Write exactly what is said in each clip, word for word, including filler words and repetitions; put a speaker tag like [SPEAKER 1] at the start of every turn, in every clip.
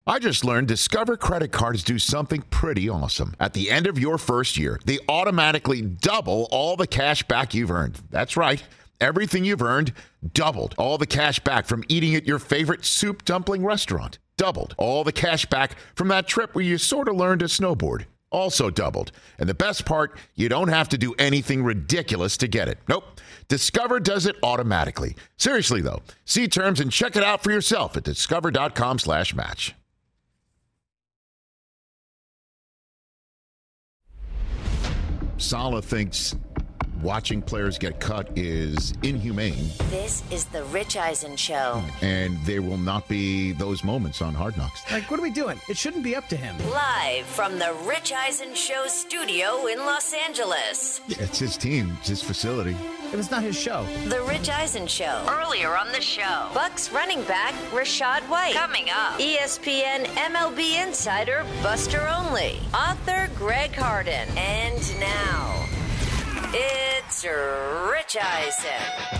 [SPEAKER 1] I just learned Discover credit cards do something pretty awesome. At the end of your first year, they automatically double all the cash back you've earned. That's right. Everything you've earned doubled. All the cash back from eating at your favorite soup dumpling restaurant. Doubled. All the cash back from that trip where you sort of learned to snowboard. Also doubled. And the best part, you don't have to do anything ridiculous to get it. Nope. Discover does it automatically. Seriously, though. See terms and check it out for yourself at discover.com slash match. Saleh thinks watching players get cut is inhumane.
[SPEAKER 2] This is the Rich Eisen Show.
[SPEAKER 1] And there will not be those moments on Hard Knocks.
[SPEAKER 3] Like, what are we doing? It shouldn't be up to him.
[SPEAKER 2] Live from the Rich Eisen Show studio in Los Angeles.
[SPEAKER 1] Yeah, it's his team. It's his facility.
[SPEAKER 3] It was not his show.
[SPEAKER 2] The Rich Eisen Show. Earlier on the show, Bucks running back Rachaad White. Coming up, E S P N M L B insider Buster Olney. Author Greg Harden. And now, it's Rich Eisen.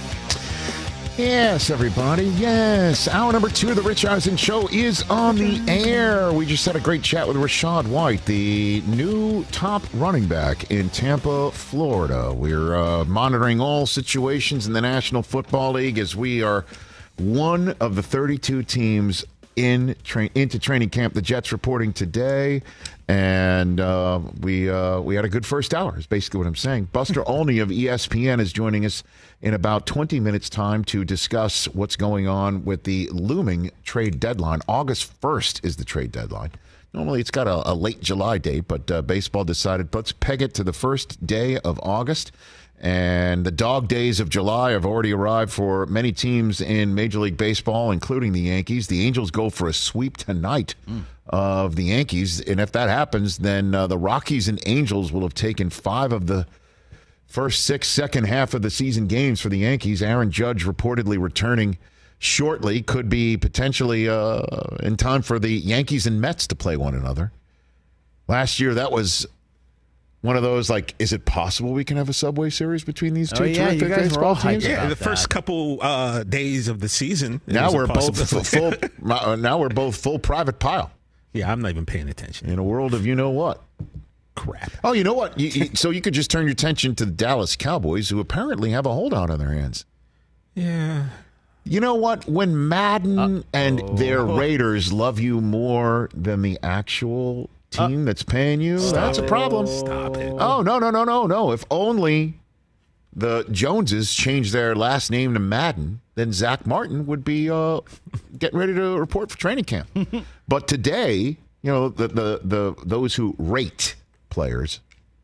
[SPEAKER 1] Yes, everybody. Yes. Hour number two of the Rich Eisen Show is on the air. We just had a great chat with Rachaad White, the new top running back in Tampa, Florida. We're uh, monitoring all situations in the National Football League as we are one of the thirty-two teams in tra- into training camp. The Jets reporting today. And uh, we uh, we had a good first hour, is basically what I'm saying. Buster Olney of E S P N is joining us in about twenty minutes' time to discuss what's going on with the looming trade deadline. August first is the trade deadline. Normally it's got a, a late July date, but uh, baseball decided let's peg it to the first day of August. And the dog days of July have already arrived for many teams in Major League Baseball, including the Yankees. The Angels go for a sweep tonight mm. of the Yankees. And if that happens, then uh, the Rockies and Angels will have taken five of the first six second half of the season games for the Yankees. Aaron Judge reportedly returning shortly. Could be potentially uh, in time for the Yankees and Mets to play one another. Last year, that was one of those, like, is it possible we can have a Subway Series between these two
[SPEAKER 3] oh, yeah,
[SPEAKER 1] terrific
[SPEAKER 3] you guys
[SPEAKER 1] baseball teams?
[SPEAKER 4] Yeah, the
[SPEAKER 3] that.
[SPEAKER 4] first couple uh, days of the season.
[SPEAKER 1] Now we're both full. Now we're both full private pile.
[SPEAKER 4] Yeah, I'm not even paying attention.
[SPEAKER 1] In a world of you know what.
[SPEAKER 4] Crap.
[SPEAKER 1] Oh, you know what? You, you, so you could just turn your attention to the Dallas Cowboys, who apparently have a holdout on their hands.
[SPEAKER 4] Yeah.
[SPEAKER 1] You know what? When Madden Uh-oh. and their Raiders love you more than the actual team uh, that's paying you, stop that's a problem.
[SPEAKER 4] Stop it.
[SPEAKER 1] Oh, no, no, no, no, no. If only the Joneses changed their last name to Madden, then Zach Martin would be uh, getting ready to report for training camp. But today, you know, the the, the those who rate players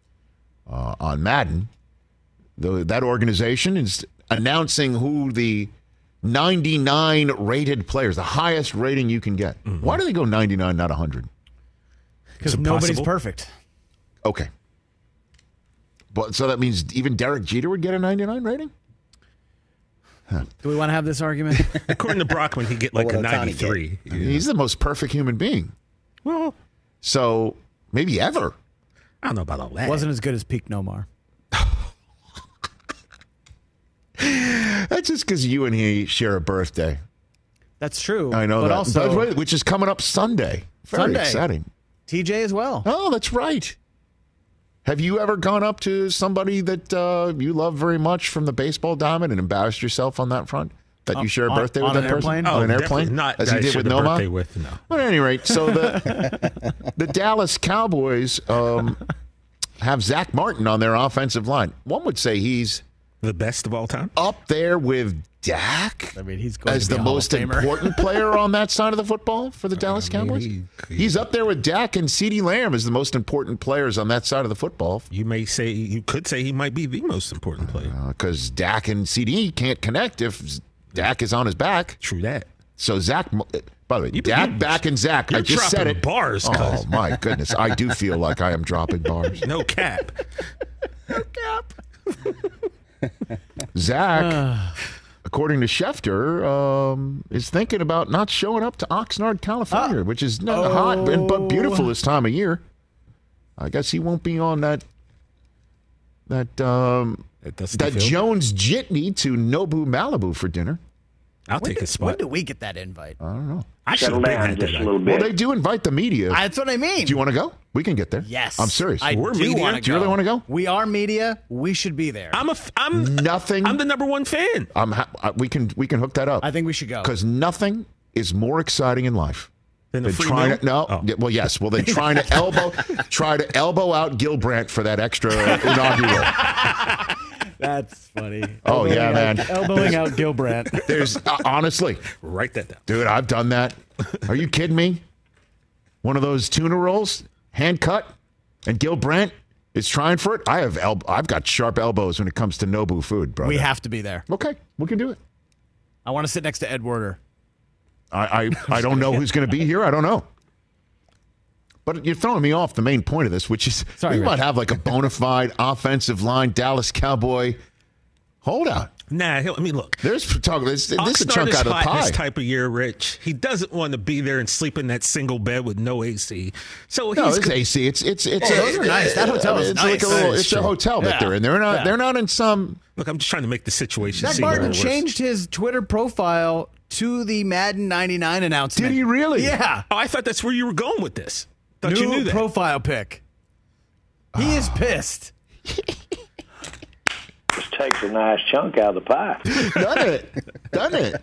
[SPEAKER 1] uh, on Madden, the, that organization is announcing who the ninety-nine rated players, the highest rating you can get. Mm-hmm. Why do they go ninety-nine, not one hundred?
[SPEAKER 3] Because nobody's perfect.
[SPEAKER 1] Okay. But so that means even Derek Jeter would get a ninety-nine rating?
[SPEAKER 3] Huh. Do we want to have this argument?
[SPEAKER 4] According to Brockman, he'd get like well, a ninety-three.
[SPEAKER 1] Yeah. He's the most perfect human being.
[SPEAKER 4] Well,
[SPEAKER 1] so maybe ever.
[SPEAKER 4] I don't know about all that.
[SPEAKER 3] Wasn't as good as Peak Nomar.
[SPEAKER 1] That's just because you and he share a birthday.
[SPEAKER 3] That's true.
[SPEAKER 1] I know
[SPEAKER 3] but
[SPEAKER 1] that.
[SPEAKER 3] Also,
[SPEAKER 1] but, which is coming up Sunday. Very
[SPEAKER 3] Sunday.
[SPEAKER 1] exciting.
[SPEAKER 3] T J as well.
[SPEAKER 1] Oh, that's right. Have you ever gone up to somebody that uh, you love very much from the baseball diamond and embarrassed yourself on that front? That you share a birthday
[SPEAKER 3] on,
[SPEAKER 1] with
[SPEAKER 3] on
[SPEAKER 1] that
[SPEAKER 3] an
[SPEAKER 1] person?
[SPEAKER 3] Airplane?
[SPEAKER 1] On
[SPEAKER 4] oh,
[SPEAKER 1] an airplane?
[SPEAKER 4] Not
[SPEAKER 1] as you did with Noma?
[SPEAKER 4] With, no.
[SPEAKER 1] But at any rate, so the the Dallas Cowboys um, have Zach Martin on their offensive line. One would say he's
[SPEAKER 4] the best of all time,
[SPEAKER 1] up there with Dak.
[SPEAKER 3] I mean, he's going
[SPEAKER 1] as
[SPEAKER 3] to be
[SPEAKER 1] the
[SPEAKER 3] a Hall
[SPEAKER 1] most
[SPEAKER 3] of Famer.
[SPEAKER 1] important player on that side of the football for the Dallas
[SPEAKER 4] I mean,
[SPEAKER 1] Cowboys.
[SPEAKER 4] he, he,
[SPEAKER 1] he's up there with Dak and CeeDee Lamb as the most important players on that side of the football.
[SPEAKER 4] You may say, you could say he might be the most important player
[SPEAKER 1] because uh, Dak and CeeDee can't connect if Dak is on his back.
[SPEAKER 4] True that.
[SPEAKER 1] So Zach, by the way,
[SPEAKER 4] you,
[SPEAKER 1] Dak,
[SPEAKER 4] you,
[SPEAKER 1] back, and Zach. I just said it.
[SPEAKER 4] Bars.
[SPEAKER 1] Oh my goodness, I do feel like I am dropping bars.
[SPEAKER 4] No cap.
[SPEAKER 3] No cap.
[SPEAKER 1] Zach, according to Schefter, um, is thinking about not showing up to Oxnard, California, uh, which is not oh. hot and but beautiful this time of year. I guess he won't be on that that um, that Jones jitney to Nobu Malibu for dinner.
[SPEAKER 4] I'll
[SPEAKER 3] When
[SPEAKER 4] take
[SPEAKER 3] did-
[SPEAKER 4] a spot.
[SPEAKER 3] When do we get that invite?
[SPEAKER 1] I don't know.
[SPEAKER 4] I should
[SPEAKER 5] Settle
[SPEAKER 4] have been
[SPEAKER 5] down
[SPEAKER 4] had
[SPEAKER 5] just
[SPEAKER 4] that.
[SPEAKER 5] a little
[SPEAKER 1] Well,
[SPEAKER 5] bit.
[SPEAKER 1] they do invite the media.
[SPEAKER 3] That's what I mean.
[SPEAKER 1] Do you want to go? We can get there.
[SPEAKER 3] Yes.
[SPEAKER 1] I'm serious.
[SPEAKER 3] I
[SPEAKER 4] We're
[SPEAKER 3] do
[SPEAKER 4] media.
[SPEAKER 3] want to
[SPEAKER 1] Do you really wanna go?
[SPEAKER 3] We are media. We should be there.
[SPEAKER 4] I'm a. f- I'm
[SPEAKER 1] Nothing.
[SPEAKER 4] I'm the number one fan.
[SPEAKER 1] I'm ha- I- we can we can hook that up.
[SPEAKER 3] I think we should go.
[SPEAKER 1] Because nothing is more exciting in life
[SPEAKER 4] Then the
[SPEAKER 1] than
[SPEAKER 4] free
[SPEAKER 1] trying
[SPEAKER 4] meal?
[SPEAKER 1] to no.
[SPEAKER 4] Oh.
[SPEAKER 1] yeah, Well, yes. Well, then trying to elbow try to elbow out Gil Brandt for that extra inaugural.
[SPEAKER 3] That's funny.
[SPEAKER 1] Oh,
[SPEAKER 3] Elbowing
[SPEAKER 1] yeah,
[SPEAKER 3] out-
[SPEAKER 1] man.
[SPEAKER 3] Elbowing out Gil Brandt.
[SPEAKER 1] There's uh, honestly,
[SPEAKER 4] Write that down.
[SPEAKER 1] dude, I've done that. Are you kidding me? One of those tuna rolls, hand cut, and Gil Brandt is trying for it. I have el- I've got sharp elbows when it comes to Nobu food, bro.
[SPEAKER 3] We have to be there.
[SPEAKER 1] Okay, we can do it.
[SPEAKER 3] I want to sit next to Ed Werder.
[SPEAKER 1] I I, I don't know who's going to be here. I don't know. But you're throwing me off the main point of this, which is
[SPEAKER 3] Sorry,
[SPEAKER 1] we
[SPEAKER 3] Rich.
[SPEAKER 1] might have like a bona fide offensive line Dallas Cowboy holdout.
[SPEAKER 4] Nah, he'll, I mean, look.
[SPEAKER 1] There's talk. This, this is a
[SPEAKER 4] Oxnard
[SPEAKER 1] chunk
[SPEAKER 4] is
[SPEAKER 1] out of the
[SPEAKER 4] hot
[SPEAKER 1] pie.
[SPEAKER 4] This type of year, Rich. He doesn't want to be there and sleep in that single bed with no A C. So
[SPEAKER 1] No,
[SPEAKER 4] he's
[SPEAKER 1] it's A C. It's it's it's.
[SPEAKER 3] Oh,
[SPEAKER 1] a,
[SPEAKER 3] those are nice. That hotel is
[SPEAKER 1] it's like a
[SPEAKER 3] nice.
[SPEAKER 1] little.
[SPEAKER 4] That is
[SPEAKER 1] It's a
[SPEAKER 4] true.
[SPEAKER 1] hotel that
[SPEAKER 3] Yeah.
[SPEAKER 1] they're in. They're not.
[SPEAKER 3] Yeah.
[SPEAKER 1] They're not in some.
[SPEAKER 4] Look, I'm just trying to make the situation
[SPEAKER 3] Zach
[SPEAKER 4] seem a
[SPEAKER 3] Martin
[SPEAKER 4] little worse.
[SPEAKER 3] changed his Twitter profile to the Madden ninety-nine announcement.
[SPEAKER 1] Did he really?
[SPEAKER 3] Yeah.
[SPEAKER 4] Oh, I thought that's where you were going with this. Thought
[SPEAKER 3] New
[SPEAKER 4] you knew that.
[SPEAKER 3] profile pic. He is pissed.
[SPEAKER 5] Just takes a nice chunk out of the pie.
[SPEAKER 1] Done it. Done it.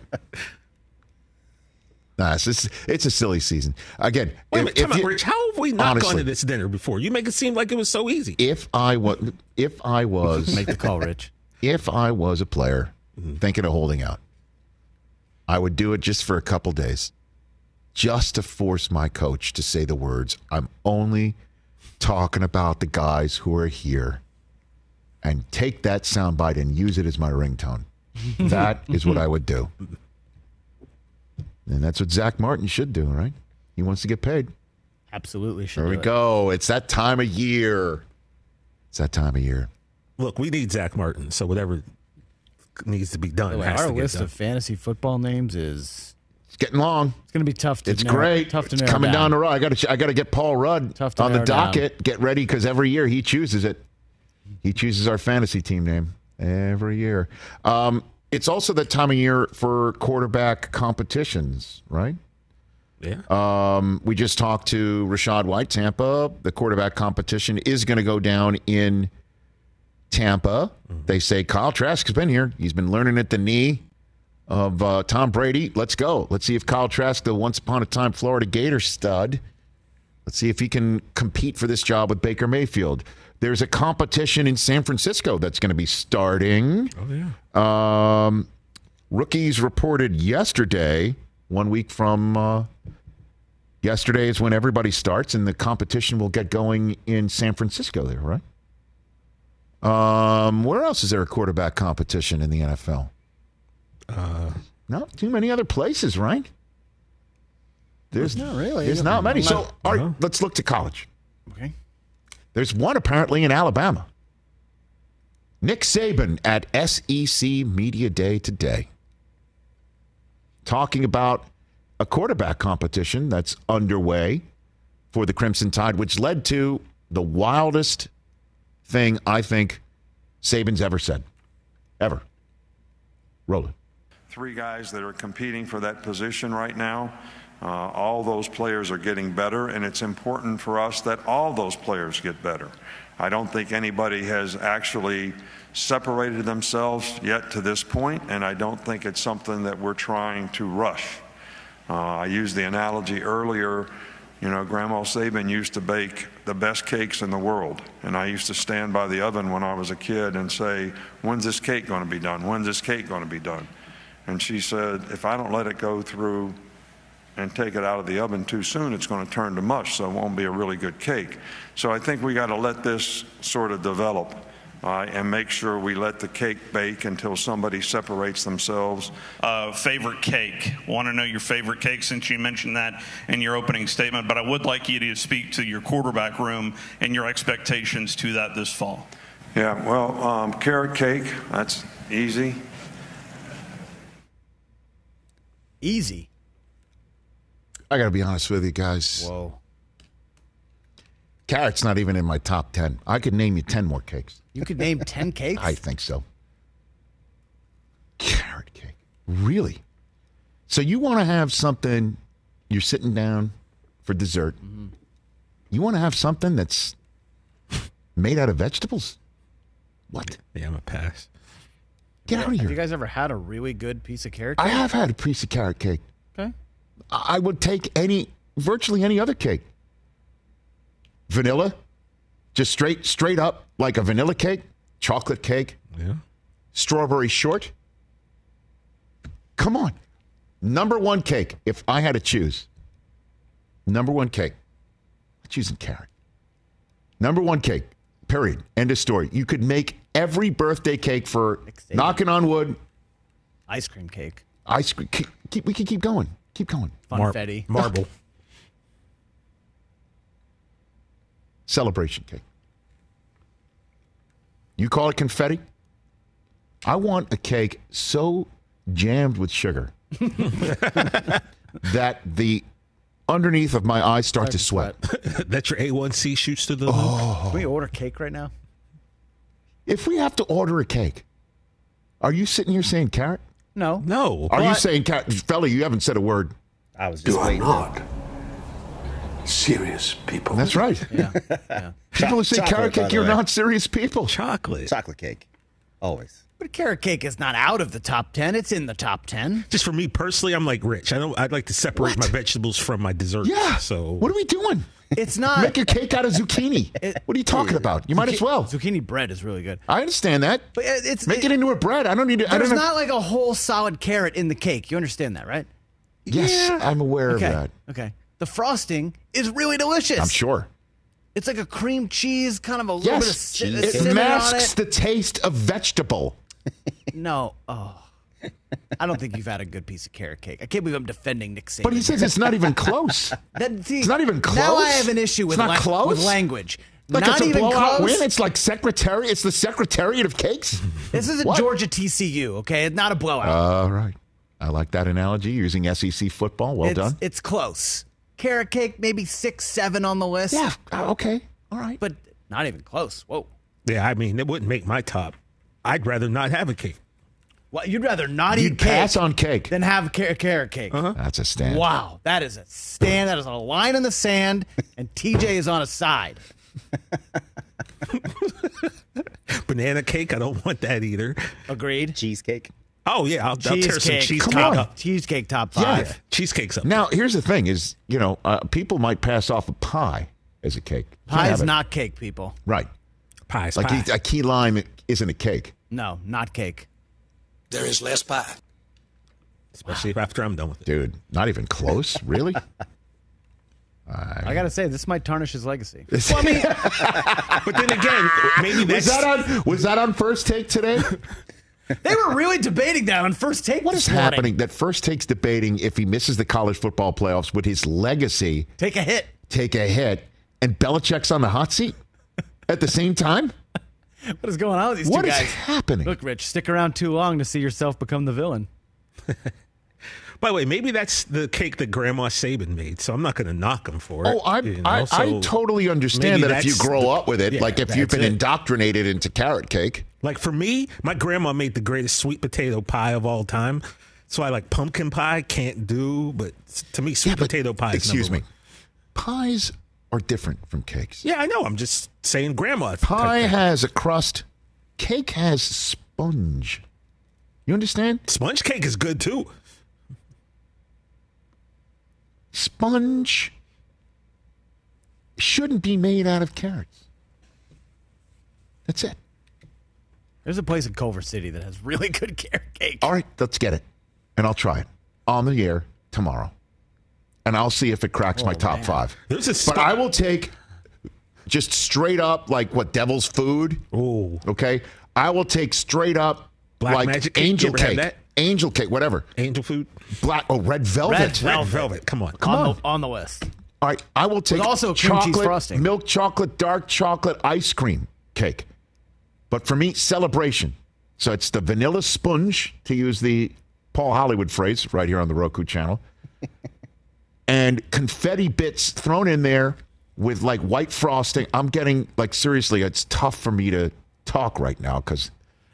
[SPEAKER 1] Nah, it's just, it's a silly season. Again,
[SPEAKER 4] Wait a
[SPEAKER 1] if-
[SPEAKER 4] minute,
[SPEAKER 1] if
[SPEAKER 4] time out,
[SPEAKER 1] you-
[SPEAKER 4] Rich. How have we not
[SPEAKER 1] honestly,
[SPEAKER 4] gone to this dinner before? You make it seem like it was so easy.
[SPEAKER 1] if I was, if I was,
[SPEAKER 3] Make the call, Rich.
[SPEAKER 1] if I was a player thinking of holding out, I would do it just for a couple days, just to force my coach to say the words, "I'm only talking about the guys who are here," and take that soundbite and use it as my ringtone. That is what I would do. And that's what Zach Martin should do, right? He wants to get paid.
[SPEAKER 3] Absolutely should
[SPEAKER 1] There we
[SPEAKER 3] do it.
[SPEAKER 1] go. It's that time of year. It's that time of year.
[SPEAKER 4] Look, we need Zach Martin, so whatever needs to be done
[SPEAKER 3] By the way,
[SPEAKER 4] has
[SPEAKER 3] our
[SPEAKER 4] to get
[SPEAKER 3] list
[SPEAKER 4] done.
[SPEAKER 3] of fantasy football names is
[SPEAKER 1] It's getting long.
[SPEAKER 3] it's going to be tough to
[SPEAKER 1] It's
[SPEAKER 3] narrow,
[SPEAKER 1] great.
[SPEAKER 3] Tough to
[SPEAKER 1] it's
[SPEAKER 3] narrow
[SPEAKER 1] coming down.
[SPEAKER 3] down
[SPEAKER 1] the road. I got to. I got to get Paul Rudd
[SPEAKER 3] Tough to
[SPEAKER 1] on the
[SPEAKER 3] narrow down.
[SPEAKER 1] docket. Get ready because every year he chooses it. He chooses our fantasy team name every year. Um, it's also that time of year for quarterback competitions, right?
[SPEAKER 4] Yeah.
[SPEAKER 1] Um, we just talked to Rashad White, Tampa. The quarterback competition is going to go down in Tampa. They say Kyle Trask has been here. He's been learning at the knee of uh, Tom Brady. Let's go. Let's see if Kyle Trask, the once upon a time Florida Gator stud, let's see if he can compete for this job with Baker Mayfield. There's a competition in San Francisco that's going to be starting.
[SPEAKER 4] oh, yeah.
[SPEAKER 1] Um, rookies reported yesterday, one week from uh, yesterday is when everybody starts, and the competition will get going in San Francisco there, right? Um, where else is there a quarterback competition in the N F L?
[SPEAKER 4] Uh,
[SPEAKER 1] Not too many other places, right? There's
[SPEAKER 3] Not really.
[SPEAKER 1] There's not many. So,
[SPEAKER 3] Not-
[SPEAKER 1] all right, let's look to college.
[SPEAKER 3] Okay.
[SPEAKER 1] There's one apparently in Alabama. Nick Saban at S E C Media Day today, talking about a quarterback competition that's underway for the Crimson Tide, which led to the wildest thing I think Saban's ever said. Ever. Roll it.
[SPEAKER 6] Three guys that are competing for that position right now. Uh, all those players are getting better, and it's important for us that all those players get better. I don't think anybody has actually separated themselves yet to this point, and I don't think it's something that we're trying to rush. Uh, I used the analogy earlier, you know, Grandma Saban used to bake the best cakes in the world, and I used to stand by the oven when I was a kid and say, when's this cake going to be done? When's this cake going to be done? And she said, if I don't let it go through and take it out of the oven too soon, it's going to turn to mush, so it won't be a really good cake. So I think we got to let this sort of develop uh, and make sure we let the cake bake until somebody separates themselves.
[SPEAKER 7] Uh, favorite cake. Want to know your favorite cake since you mentioned that in your opening statement, but I would like you to speak to your quarterback room and your expectations to that this fall.
[SPEAKER 6] Yeah, well, um, carrot cake, that's easy.
[SPEAKER 3] Easy.
[SPEAKER 1] I got to be honest with you guys.
[SPEAKER 3] Whoa.
[SPEAKER 1] Carrot's not even in my top ten. I could name you ten more cakes.
[SPEAKER 3] You could name ten cakes?
[SPEAKER 1] I think so. Carrot cake. Really? So you want to have something, you're sitting down for dessert. Mm-hmm. You want to have something that's made out of vegetables? What?
[SPEAKER 4] Yeah, I'm a pass.
[SPEAKER 1] Get out of here.
[SPEAKER 3] Have you guys ever had a really good piece of carrot cake?
[SPEAKER 1] I have had a piece of carrot cake.
[SPEAKER 3] Okay.
[SPEAKER 1] I would take any, virtually any other cake. Vanilla, just straight, straight up like a vanilla cake, chocolate cake,
[SPEAKER 4] Yeah.
[SPEAKER 1] strawberry short. Come on. Number one cake, if I had to choose. Number one cake. I'm choosing carrot. Number one cake, period. End of story. You could make every birthday cake for, knocking on wood,
[SPEAKER 3] Ice cream cake.
[SPEAKER 1] ice cream. Keep, keep, we can keep going. Keep going.
[SPEAKER 3] Funfetti.
[SPEAKER 4] Mar- marble.
[SPEAKER 1] Celebration cake. You call it confetti? I want a cake so jammed with sugar that the underneath of my eyes start to sweat.
[SPEAKER 4] That your A one C shoots to the
[SPEAKER 1] Oh.
[SPEAKER 4] moon?
[SPEAKER 3] Can we order cake right now?
[SPEAKER 1] If we have to order a cake, are you sitting here saying carrot?
[SPEAKER 3] No.
[SPEAKER 4] No.
[SPEAKER 1] Are you
[SPEAKER 3] But-
[SPEAKER 1] saying carrot? Fella, you haven't said a word.
[SPEAKER 8] I was just
[SPEAKER 9] You are
[SPEAKER 8] waiting.
[SPEAKER 9] not serious people.
[SPEAKER 1] That's right.
[SPEAKER 3] Yeah. yeah.
[SPEAKER 1] People who say
[SPEAKER 8] Chocolate,
[SPEAKER 1] carrot
[SPEAKER 8] by
[SPEAKER 1] cake,
[SPEAKER 8] the
[SPEAKER 1] you're
[SPEAKER 8] way.
[SPEAKER 1] not serious people.
[SPEAKER 4] Chocolate.
[SPEAKER 8] Chocolate cake. Always.
[SPEAKER 3] But carrot cake is not out of the top ten. It's in the top ten.
[SPEAKER 4] Just for me personally, I'm like Rich. I don't. I'd like to separate
[SPEAKER 1] What?
[SPEAKER 4] my vegetables from my desserts.
[SPEAKER 1] Yeah.
[SPEAKER 4] So
[SPEAKER 1] What are we doing?
[SPEAKER 3] It's not.
[SPEAKER 1] Make a cake out of zucchini. What are you talking about? You might as well.
[SPEAKER 3] Zucchini bread is really good.
[SPEAKER 1] I understand that.
[SPEAKER 3] But it- it's
[SPEAKER 1] Make it into a bread. I don't need to. I
[SPEAKER 3] There's
[SPEAKER 1] don't know.
[SPEAKER 3] not like a whole solid carrot in the cake. You understand that, right?
[SPEAKER 1] Yes,
[SPEAKER 3] Yeah.
[SPEAKER 1] I'm aware
[SPEAKER 3] Okay.
[SPEAKER 1] of that.
[SPEAKER 3] Okay. The frosting is really delicious.
[SPEAKER 1] I'm sure.
[SPEAKER 3] It's like a cream cheese, kind of a little bit of
[SPEAKER 1] Yes,
[SPEAKER 3] ci-
[SPEAKER 1] it
[SPEAKER 3] cinnamon
[SPEAKER 1] masks
[SPEAKER 3] on
[SPEAKER 1] the taste of vegetable.
[SPEAKER 3] it. No. Oh. I don't think you've had a good piece of carrot cake. I can't believe I'm defending Nick Saban.
[SPEAKER 1] But he says it's not even close.
[SPEAKER 3] That- see,
[SPEAKER 1] It's not even close.
[SPEAKER 3] Now I have an issue with,
[SPEAKER 1] It's not
[SPEAKER 3] la-
[SPEAKER 1] close?
[SPEAKER 3] with language.
[SPEAKER 1] Like
[SPEAKER 3] not
[SPEAKER 1] it's a
[SPEAKER 3] even
[SPEAKER 1] blowout
[SPEAKER 3] close.
[SPEAKER 1] win. It's like secretary. It's the secretariat of cakes.
[SPEAKER 3] This is a
[SPEAKER 1] What?
[SPEAKER 3] Georgia T C U, okay? It's not a blowout.
[SPEAKER 1] All right. I like that analogy using S E C football. Well
[SPEAKER 3] it's,
[SPEAKER 1] done.
[SPEAKER 3] It's close. Carrot cake, maybe six, seven on the list.
[SPEAKER 1] Yeah. uh, Okay. All right.
[SPEAKER 3] But not even close. Whoa.
[SPEAKER 4] yeah, I mean, it wouldn't make my top. I'd rather not have a cake.
[SPEAKER 3] Well, you'd rather not
[SPEAKER 1] You'd
[SPEAKER 3] eat cake
[SPEAKER 1] pass on cake.
[SPEAKER 3] than have car- carrot cake.
[SPEAKER 1] That's a stand.
[SPEAKER 3] Wow, that is a stand. That is a line in the sand, and T J is on a side.
[SPEAKER 4] Banana cake, I don't want that either.
[SPEAKER 3] Agreed.
[SPEAKER 8] Cheesecake.
[SPEAKER 4] Oh yeah, I'll, I'll tear some
[SPEAKER 3] Cheesecake.
[SPEAKER 4] cheesecake
[SPEAKER 1] Come on.
[SPEAKER 4] up.
[SPEAKER 3] Cheesecake top
[SPEAKER 1] Yeah.
[SPEAKER 3] five.
[SPEAKER 4] Cheesecake's up.
[SPEAKER 1] Now, here's the thing: is you know, uh, people might pass off a pie as a cake. You can't
[SPEAKER 3] Pie
[SPEAKER 1] have
[SPEAKER 3] is
[SPEAKER 1] it.
[SPEAKER 3] not cake, people.
[SPEAKER 1] right.
[SPEAKER 4] Pies,
[SPEAKER 1] Like
[SPEAKER 4] pie.
[SPEAKER 1] a key lime isn't a cake.
[SPEAKER 3] No, not cake.
[SPEAKER 9] There is less pie.
[SPEAKER 4] Especially after I'm done with it.
[SPEAKER 1] Dude, not even close. Really?
[SPEAKER 3] I gotta say, this might tarnish his legacy.
[SPEAKER 4] Well, I mean, but then again, maybe
[SPEAKER 1] Was
[SPEAKER 4] that's
[SPEAKER 1] that on? Was that on First Take today?
[SPEAKER 3] They were really debating that on first take.
[SPEAKER 1] What
[SPEAKER 3] this
[SPEAKER 1] is
[SPEAKER 3] morning.
[SPEAKER 1] happening? That First Take's debating if he misses the college football playoffs, would his legacy
[SPEAKER 3] Take a hit.
[SPEAKER 1] take a hit? And Belichick's on the hot seat at the same time.
[SPEAKER 3] What is going on with these
[SPEAKER 1] What
[SPEAKER 3] two
[SPEAKER 1] is
[SPEAKER 3] guys?
[SPEAKER 1] happening?
[SPEAKER 3] Look, Rich, stick around too long to see yourself become the villain.
[SPEAKER 4] By the way, maybe that's the cake that Grandma Saban made, so I'm not going to knock him for it.
[SPEAKER 1] Oh, I,
[SPEAKER 4] you know,
[SPEAKER 1] I, I
[SPEAKER 4] so
[SPEAKER 1] totally understand
[SPEAKER 4] maybe
[SPEAKER 1] that if you
[SPEAKER 4] that's
[SPEAKER 1] grow
[SPEAKER 4] the-
[SPEAKER 1] up with it,
[SPEAKER 4] yeah,
[SPEAKER 1] like if you've
[SPEAKER 4] that's
[SPEAKER 1] been
[SPEAKER 4] it.
[SPEAKER 1] indoctrinated into carrot cake.
[SPEAKER 4] Like for me, my grandma made the greatest sweet potato pie of all time. So I like pumpkin pie, can't do, but to me, sweet
[SPEAKER 1] Yeah, but-
[SPEAKER 4] potato pie is
[SPEAKER 1] Excuse me.
[SPEAKER 4] number
[SPEAKER 1] Pies are different from cakes.
[SPEAKER 4] one. Yeah, I know. I'm just saying grandma.
[SPEAKER 1] Pie
[SPEAKER 4] type thing.
[SPEAKER 1] has a crust. Cake has sponge. You understand?
[SPEAKER 4] Sponge cake is good too.
[SPEAKER 1] Sponge shouldn't be made out of carrots. That's it.
[SPEAKER 3] There's a place in Culver City that has really good carrot cake.
[SPEAKER 1] All right, let's get it. And I'll try it on the air tomorrow. And I'll see if it cracks my
[SPEAKER 3] Oh,
[SPEAKER 1] top
[SPEAKER 3] man.
[SPEAKER 1] five.
[SPEAKER 4] There's a
[SPEAKER 1] But
[SPEAKER 4] spot-
[SPEAKER 1] I will take just straight up, like what, devil's food?
[SPEAKER 4] Ooh.
[SPEAKER 1] Okay? I will take straight up,
[SPEAKER 4] Black
[SPEAKER 1] like
[SPEAKER 4] magic cake? You
[SPEAKER 1] angel
[SPEAKER 4] ever had
[SPEAKER 1] cake.
[SPEAKER 4] that?
[SPEAKER 1] Angel cake, whatever.
[SPEAKER 4] Angel food,
[SPEAKER 1] Black, oh, red velvet.
[SPEAKER 3] Red velvet.
[SPEAKER 4] red velvet. Come on,
[SPEAKER 1] Come
[SPEAKER 3] on,
[SPEAKER 1] on.
[SPEAKER 3] The, on the list.
[SPEAKER 1] All right, I will take
[SPEAKER 3] With also a cream cheese
[SPEAKER 1] chocolate,
[SPEAKER 3] frosting.
[SPEAKER 1] milk chocolate, dark chocolate ice cream cake. But for me, celebration. So it's the vanilla sponge, to use the Paul Hollywood phrase right here on the Roku channel. And confetti bits thrown in there with like white frosting. I'm getting, like, seriously, it's tough for me to talk right now because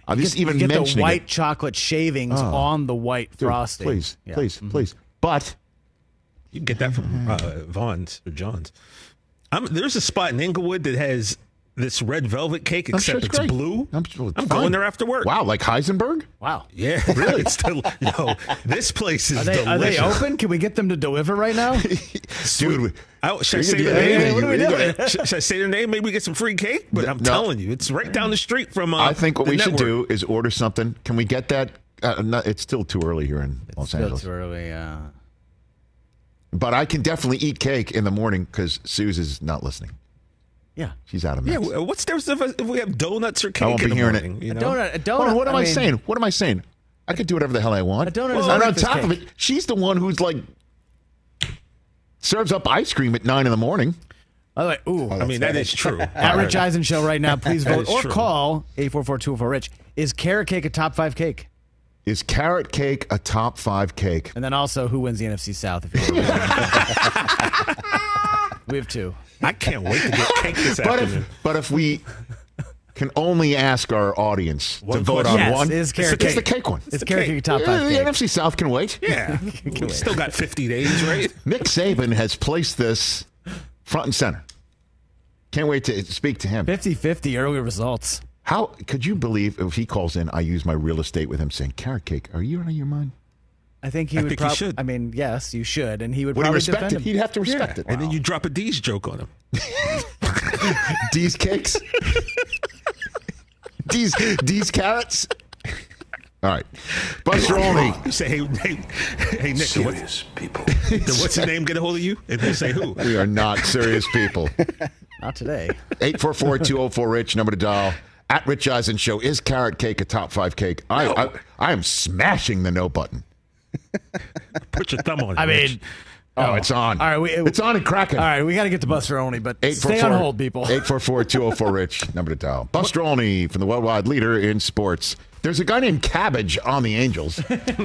[SPEAKER 1] I'm just
[SPEAKER 3] get,
[SPEAKER 1] even
[SPEAKER 3] you get
[SPEAKER 1] mentioning
[SPEAKER 3] the white
[SPEAKER 1] it.
[SPEAKER 3] chocolate shavings
[SPEAKER 1] Oh.
[SPEAKER 3] on the white
[SPEAKER 1] Dude,
[SPEAKER 3] frosting.
[SPEAKER 1] please,
[SPEAKER 3] Yeah.
[SPEAKER 1] please,
[SPEAKER 3] Mhm.
[SPEAKER 1] please. But
[SPEAKER 4] You can get that from uh, Vaughn's or John's. I'm, there's a spot in Inglewood that has this red velvet cake,
[SPEAKER 1] I'm sure
[SPEAKER 4] except
[SPEAKER 1] it's
[SPEAKER 4] it's
[SPEAKER 1] great.
[SPEAKER 4] blue.
[SPEAKER 1] I'm, sure it's
[SPEAKER 4] I'm
[SPEAKER 1] fine.
[SPEAKER 4] going there after work.
[SPEAKER 1] Wow, like Heisenberg?
[SPEAKER 3] Wow.
[SPEAKER 4] Yeah, really. It's del- yo, this place is
[SPEAKER 3] Are they, are they
[SPEAKER 4] delicious.
[SPEAKER 3] open? Can we get them to deliver right now?
[SPEAKER 1] Dude,
[SPEAKER 4] I, should I
[SPEAKER 1] You're
[SPEAKER 4] say
[SPEAKER 1] gonna
[SPEAKER 4] their
[SPEAKER 1] get-
[SPEAKER 4] name?
[SPEAKER 1] hey, what are we doing?
[SPEAKER 4] Should, should I say their name? Maybe we get some free cake. But I'm
[SPEAKER 1] No.
[SPEAKER 4] telling you, it's right down the street from. Uh,
[SPEAKER 1] I think what
[SPEAKER 4] the
[SPEAKER 1] we should
[SPEAKER 4] network.
[SPEAKER 1] do is order something. Can we get that? Uh, no, it's still too early here in Los
[SPEAKER 3] Still
[SPEAKER 1] Angeles.
[SPEAKER 3] too early. Uh,
[SPEAKER 1] But I can definitely eat cake in the morning because Suze is not listening.
[SPEAKER 3] yeah.
[SPEAKER 1] She's out of
[SPEAKER 4] Yeah,
[SPEAKER 1] mix.
[SPEAKER 4] w- what's there if if we have donuts or cake
[SPEAKER 1] I won't
[SPEAKER 4] in
[SPEAKER 1] be
[SPEAKER 4] the
[SPEAKER 1] hearing
[SPEAKER 4] morning?
[SPEAKER 1] it.
[SPEAKER 4] You
[SPEAKER 3] A
[SPEAKER 4] know?
[SPEAKER 3] donut. A donut.
[SPEAKER 1] Hold on, what am I,
[SPEAKER 3] mean,
[SPEAKER 1] saying? What am I saying? I could do whatever the hell I want.
[SPEAKER 3] A donut is
[SPEAKER 1] and
[SPEAKER 3] a
[SPEAKER 1] on
[SPEAKER 3] breakfast
[SPEAKER 1] top of
[SPEAKER 3] cake.
[SPEAKER 1] it, she's the one who's like serves up ice cream at nine in the morning.
[SPEAKER 3] By the way, ooh.
[SPEAKER 4] I mean, that is true.
[SPEAKER 3] At Rich Eisen Show right now, please
[SPEAKER 4] That
[SPEAKER 3] vote
[SPEAKER 4] is
[SPEAKER 3] or
[SPEAKER 4] true.
[SPEAKER 3] call eight four four, two oh four, RICH. Is carrot cake a top five cake?
[SPEAKER 1] Is carrot cake a top five cake?
[SPEAKER 3] And then also, who wins the N F C South? If you want We have two.
[SPEAKER 4] I can't wait to get cake this
[SPEAKER 1] But
[SPEAKER 4] afternoon.
[SPEAKER 1] if, but if we can only ask our audience
[SPEAKER 4] One
[SPEAKER 1] to vote
[SPEAKER 4] question.
[SPEAKER 1] on
[SPEAKER 3] Yes,
[SPEAKER 1] one,
[SPEAKER 3] it is carrot
[SPEAKER 1] it's, it's the
[SPEAKER 3] cake.
[SPEAKER 1] cake one.
[SPEAKER 3] It's carrot cake a top
[SPEAKER 1] Yeah,
[SPEAKER 3] five
[SPEAKER 1] the
[SPEAKER 3] cake.
[SPEAKER 1] N F C South can wait.
[SPEAKER 4] Yeah, we still got fifty days, right?
[SPEAKER 1] Nick Saban has placed this front and center. Can't wait to speak to him.
[SPEAKER 3] fifty-fifty early results.
[SPEAKER 1] How could you believe if he calls in, I use my real estate with him saying, carrot cake, are you out of your mind?
[SPEAKER 3] I think he
[SPEAKER 4] I
[SPEAKER 3] would
[SPEAKER 4] think he
[SPEAKER 3] probably.
[SPEAKER 4] should.
[SPEAKER 3] I mean, yes, you should, and he would
[SPEAKER 1] Would he
[SPEAKER 3] probably
[SPEAKER 1] respect
[SPEAKER 3] defend
[SPEAKER 1] it?
[SPEAKER 3] him.
[SPEAKER 1] He'd have to respect it.
[SPEAKER 4] And then you drop a D's joke on him.
[SPEAKER 1] D's cakes? D's, D's carrots? All right. Buster Olney.
[SPEAKER 4] You say, hey, hey, hey, Nick, did what-
[SPEAKER 9] Serious people.
[SPEAKER 4] did what's his name get a hold of you? And he'll say who?
[SPEAKER 1] We are not serious people.
[SPEAKER 3] Not today.
[SPEAKER 1] eight four four, two oh four, RICH, number to dial. At Rich Eisen Show, is carrot cake a top five cake? I, I, I am smashing the no button.
[SPEAKER 4] Put your thumb on it.
[SPEAKER 3] I
[SPEAKER 4] Rich.
[SPEAKER 3] mean,
[SPEAKER 1] Oh, it's on.
[SPEAKER 3] all right, we-
[SPEAKER 1] it's on and cracking.
[SPEAKER 3] all right, we got to get to Buster Olney, but stay on hold, people.
[SPEAKER 1] eight four four, two oh four, RICH, number to dial. Buster Olney from the worldwide leader in sports. There's a guy named Cabbage on the Angels.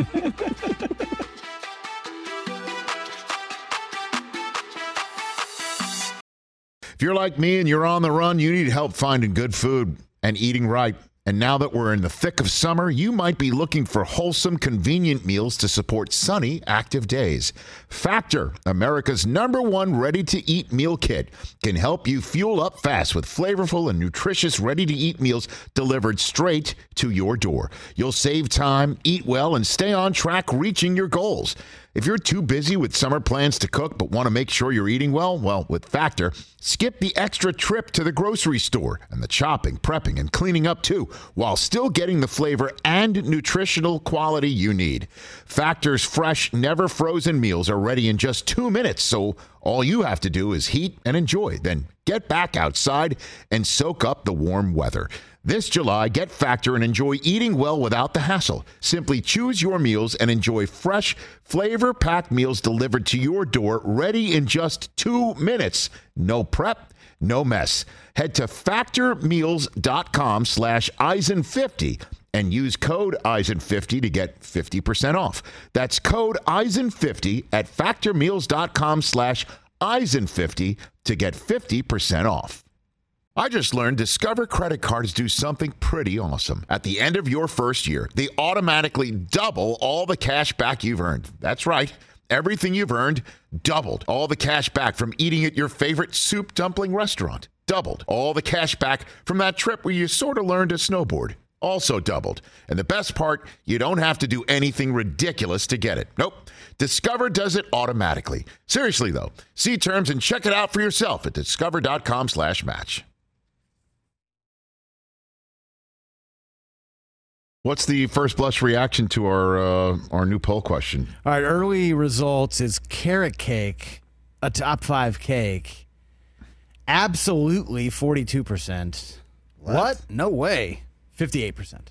[SPEAKER 1] If you're like me and you're on the run, you need help finding good food and eating right. And now that we're in the thick of summer, you might be looking for wholesome, convenient meals to support sunny, active days. Factor, America's number one ready-to-eat meal kit, can help you fuel up fast with flavorful and nutritious ready-to-eat meals delivered straight to your door. You'll save time, eat well, and stay on track reaching your goals. If you're too busy with summer plans to cook but want to make sure you're eating well, well, with Factor, skip the extra trip to the grocery store and the chopping, prepping, and cleaning up too, while still getting the flavor and nutritional quality you need. Factor's fresh, never frozen meals are ready in just two minutes, so all you have to do is heat and enjoy. Then get back outside and soak up the warm weather. This July, get Factor and enjoy eating well without the hassle. Simply choose your meals and enjoy fresh, flavor-packed meals delivered to your door, ready in just two minutes. No prep, no mess. Head to factormeals.com slash Eisen fifty and use code Eisen fifty to get fifty percent off. That's code Eisen fifty at factormeals.com slash Eisen fifty to get fifty percent off. I just learned Discover credit cards do something pretty awesome. At the end of your first year, they automatically double all the cash back you've earned. That's right. Everything you've earned doubled. All the cash back from eating at your favorite soup dumpling restaurant doubled. All the cash back from that trip where you sort of learned to snowboard also doubled. And the best part, you don't have to do anything ridiculous to get it. Nope. Discover does it automatically. Seriously, though, see terms and check it out for yourself at discover.com slash match. What's the first blush reaction to our uh, our new poll question?
[SPEAKER 3] All right, early results is carrot cake a top five cake? Absolutely forty-two percent. What? what? No way. fifty-eight percent.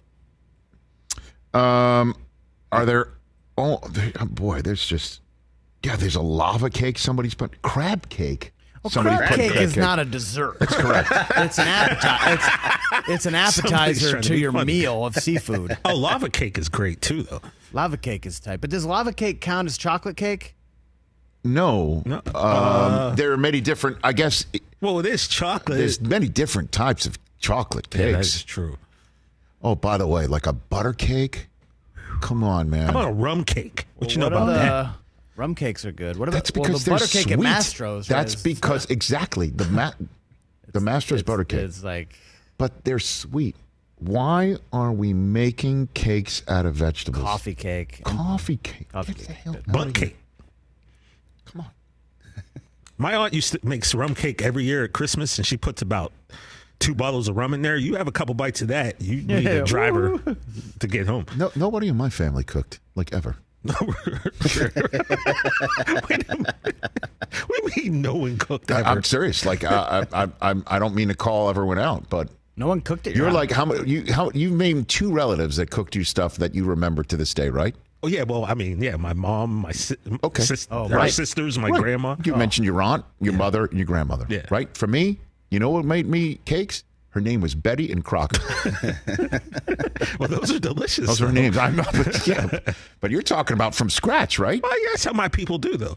[SPEAKER 1] Um, are there, oh, there, oh boy, there's just, yeah, there's a lava cake somebody's put, crab cake.
[SPEAKER 3] Well,
[SPEAKER 1] Somebody's
[SPEAKER 3] crab
[SPEAKER 1] put
[SPEAKER 3] cake
[SPEAKER 1] crab
[SPEAKER 3] is not a dessert.
[SPEAKER 1] That's correct.
[SPEAKER 3] It's an appetizer. It's, it's an appetizer
[SPEAKER 4] trying to
[SPEAKER 3] to
[SPEAKER 4] be
[SPEAKER 3] your
[SPEAKER 4] funny.
[SPEAKER 3] meal of seafood.
[SPEAKER 4] Oh, lava cake is great too, though.
[SPEAKER 3] Lava cake is tight. But does lava cake count as chocolate cake?
[SPEAKER 1] No.
[SPEAKER 4] No,
[SPEAKER 1] Um,
[SPEAKER 4] uh,
[SPEAKER 1] there are many different, I guess,
[SPEAKER 4] Well, it is chocolate.
[SPEAKER 1] there's many different types of chocolate
[SPEAKER 4] yeah, that
[SPEAKER 1] cakes.
[SPEAKER 4] is true.
[SPEAKER 1] Oh, by the way, like a butter cake? Come on, man.
[SPEAKER 4] How about a rum cake? What
[SPEAKER 3] Well,
[SPEAKER 4] you know
[SPEAKER 3] what
[SPEAKER 4] about
[SPEAKER 3] are the,
[SPEAKER 4] that?
[SPEAKER 3] Rum cakes are good. What about
[SPEAKER 1] That's
[SPEAKER 3] well,
[SPEAKER 1] because
[SPEAKER 3] the
[SPEAKER 1] they're
[SPEAKER 3] butter cake
[SPEAKER 1] sweet.
[SPEAKER 3] at Mastro's?
[SPEAKER 1] That's
[SPEAKER 3] is-
[SPEAKER 1] because exactly the ma- the Mastro's
[SPEAKER 3] it's-
[SPEAKER 1] butter cake.
[SPEAKER 3] It's like
[SPEAKER 1] But they're sweet. Why are we making cakes out of vegetables?
[SPEAKER 3] coffee cake.
[SPEAKER 1] Coffee cake.
[SPEAKER 3] Coffee
[SPEAKER 1] Get the
[SPEAKER 3] cake.
[SPEAKER 1] hell out
[SPEAKER 4] Bun
[SPEAKER 1] of here.
[SPEAKER 4] cake.
[SPEAKER 1] Come on.
[SPEAKER 4] My aunt used to makes rum cake every year at Christmas, and she puts about two bottles of rum in there. You have a couple bites of that, you need a driver to get home.
[SPEAKER 1] No, nobody in my family cooked like ever.
[SPEAKER 4] No, sure. Wait a minute. What do you mean no one cooked ever?
[SPEAKER 1] I'm serious. Like I, I, I, I don't mean to call everyone out, but
[SPEAKER 3] No one cooked it.
[SPEAKER 1] you're
[SPEAKER 3] right?
[SPEAKER 1] like how many? You how you named two relatives that cooked you stuff that you remember to this day, right?
[SPEAKER 4] Oh yeah, well, I mean, yeah, my mom, my si-
[SPEAKER 1] Okay.
[SPEAKER 4] sis-
[SPEAKER 3] Oh,
[SPEAKER 4] her
[SPEAKER 3] right.
[SPEAKER 4] sisters, my
[SPEAKER 1] Right.
[SPEAKER 4] grandma.
[SPEAKER 1] You mentioned your aunt, your mother, and your grandmother.
[SPEAKER 4] Yeah.
[SPEAKER 1] Right. For me, you know what made me cakes? Her name was Betty and Crocker.
[SPEAKER 4] Well, those are delicious.
[SPEAKER 1] Those are her
[SPEAKER 4] though.
[SPEAKER 1] names. I know, but yeah. But you're talking about from scratch, right?
[SPEAKER 4] Well, yeah, that's how my people do, though.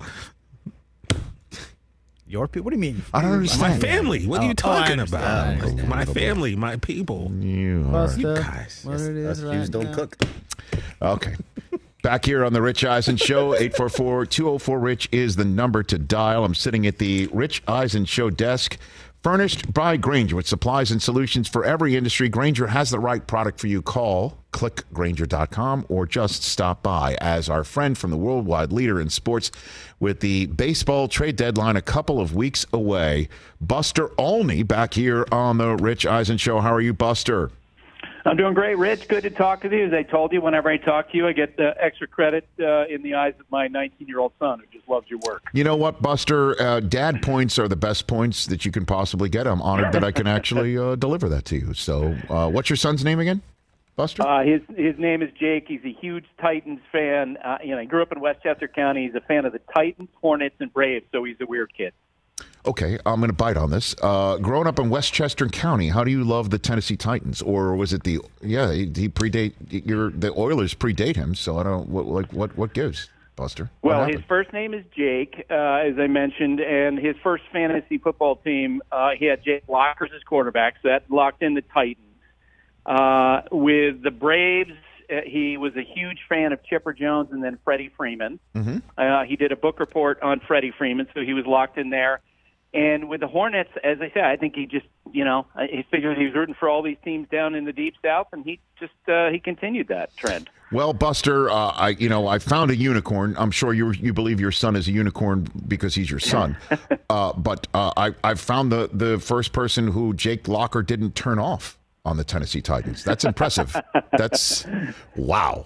[SPEAKER 3] Your people? What do you mean?
[SPEAKER 1] I don't
[SPEAKER 4] My
[SPEAKER 1] understand.
[SPEAKER 4] family. What are
[SPEAKER 3] Oh,
[SPEAKER 4] you
[SPEAKER 3] oh, I
[SPEAKER 4] talking
[SPEAKER 3] understand.
[SPEAKER 4] about?
[SPEAKER 3] I understand.
[SPEAKER 4] My family, my people.
[SPEAKER 1] You are.
[SPEAKER 3] Buster,
[SPEAKER 4] You guys.
[SPEAKER 3] what it
[SPEAKER 8] Us
[SPEAKER 3] is
[SPEAKER 8] Jews
[SPEAKER 3] right
[SPEAKER 8] don't
[SPEAKER 3] now.
[SPEAKER 8] cook.
[SPEAKER 1] Okay. Back here on the Rich Eisen Show, eight four four, two oh four, RICH is the number to dial. I'm sitting at the Rich Eisen Show desk, furnished by Grainger with supplies and solutions for every industry. Grainger has the right product for you. Call, click Grainger dot com, or just stop by. As our friend from the worldwide leader in sports with the baseball trade deadline a couple of weeks away, Buster Olney, back here on the Rich Eisen Show. How are you, Buster?
[SPEAKER 5] I'm doing great, Rich. Good to talk with you. As I told you, whenever I talk to you, I get uh, extra credit uh, in the eyes of my nineteen-year-old son, who just loves your work.
[SPEAKER 1] You know what, Buster? Uh, dad points are the best points that you can possibly get. I'm honored that I can actually uh, deliver that to you. So, uh, what's your son's name again, Buster?
[SPEAKER 5] Uh, his his name is Jake. He's a huge Titans fan. Uh, you know, he grew up in Westchester County. He's a fan of the Titans, Hornets, and Braves. So he's a weird kid.
[SPEAKER 1] Okay, I'm going to bite on this. Uh, growing up in Westchester County, how do you love the Tennessee Titans? Or was it the yeah? He, he predate your the Oilers predate him. So I don't what like what what gives, Buster? What
[SPEAKER 5] Well,
[SPEAKER 1] happened?
[SPEAKER 5] his first name is Jake, uh, as I mentioned, and his first fantasy football team, uh, he had Jake Locker as his quarterback, so that locked in the Titans. Uh, with the Braves, uh, he was a huge fan of Chipper Jones and then Freddie Freeman.
[SPEAKER 1] Mm-hmm.
[SPEAKER 5] Uh, he did a book report on Freddie Freeman, so he was locked in there. And with the Hornets, as I said, I think he just, you know, he figured he was rooting for all these teams down in the Deep South, and he just uh, he continued that trend.
[SPEAKER 1] Well, Buster, uh, I you know I found a unicorn. I'm sure you you believe your son is a unicorn because he's your son. uh, but uh, I I found the the first person who Jake Locker didn't turn off on the Tennessee Titans. That's impressive. That's wow.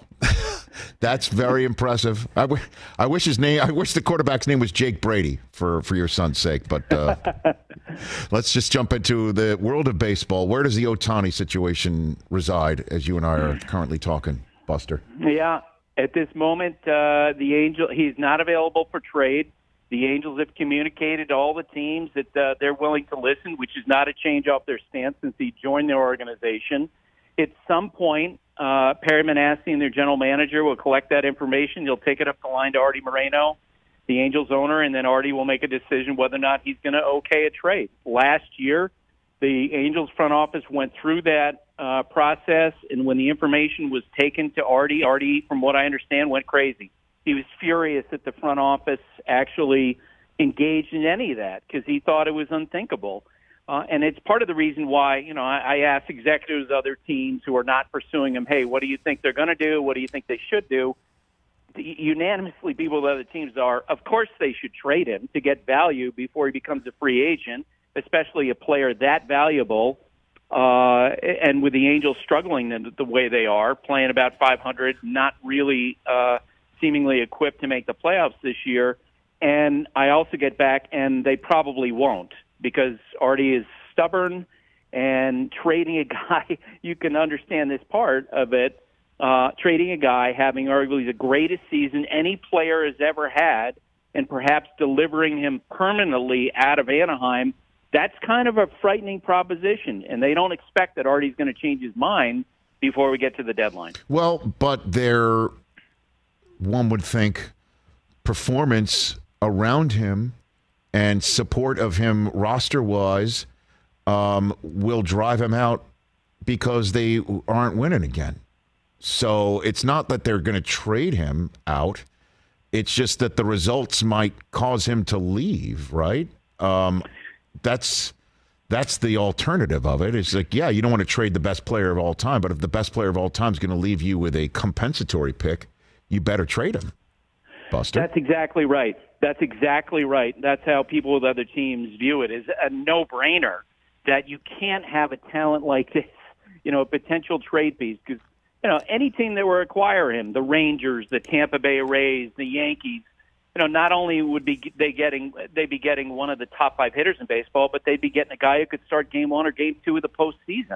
[SPEAKER 1] That's very impressive. I, w- I wish his name. I wish the quarterback's name was Jake Brady for, for your son's sake. But uh, let's just jump into the world of baseball. Where does the Ohtani situation reside as you and I are currently talking, Buster?
[SPEAKER 5] Yeah, at this moment, uh, the Angel he's not available for trade. The Angels have communicated to all the teams that uh, they're willing to listen, which is not a change off their stance since he joined their organization. At some point, uh, Perry Manassi and their general manager will collect that information. He'll take it up the line to Artie Moreno, the Angels owner, and then Artie will make a decision whether or not he's going to okay a trade. Last year, the Angels front office went through that uh, process, and when the information was taken to Artie, Artie, from what I understand, went crazy. He was furious that the front office actually engaged in any of that because he thought it was unthinkable. Uh, and it's part of the reason why, you know, I, I ask executives of other teams who are not pursuing him, hey, what do you think they're going to do? What do you think they should do? The, unanimously, people of other teams are, of course they should trade him to get value before he becomes a free agent, especially a player that valuable. Uh, and with the Angels struggling the, the way they are, playing about five hundred, not really uh, seemingly equipped to make the playoffs this year. And I also get back, and they probably won't, because Artie is stubborn, and trading a guy, you can understand this part of it, uh, trading a guy having arguably the greatest season any player has ever had, and perhaps delivering him permanently out of Anaheim, that's kind of a frightening proposition, and they don't expect that Artie's going to change his mind before we get to the deadline.
[SPEAKER 1] Well, but there, one would think, performance around him and support of him roster-wise um, will drive him out because they aren't winning again. So it's not that they're going to trade him out. It's just that the results might cause him to leave, right? Um, that's that's the alternative of it. It's like, yeah, you don't want to trade the best player of all time, but if the best player of all time is going to leave you with a compensatory pick, you better trade him, Buster.
[SPEAKER 5] That's exactly right. That's exactly right. That's how people with other teams view it. It's a no-brainer that you can't have a talent like this, you know, a potential trade piece, because you know, any team that would acquire him, the Rangers, the Tampa Bay Rays, the Yankees, you know, not only would be they getting they'd be getting one of the top five hitters in baseball, but they'd be getting a guy who could start game one or game two of the postseason.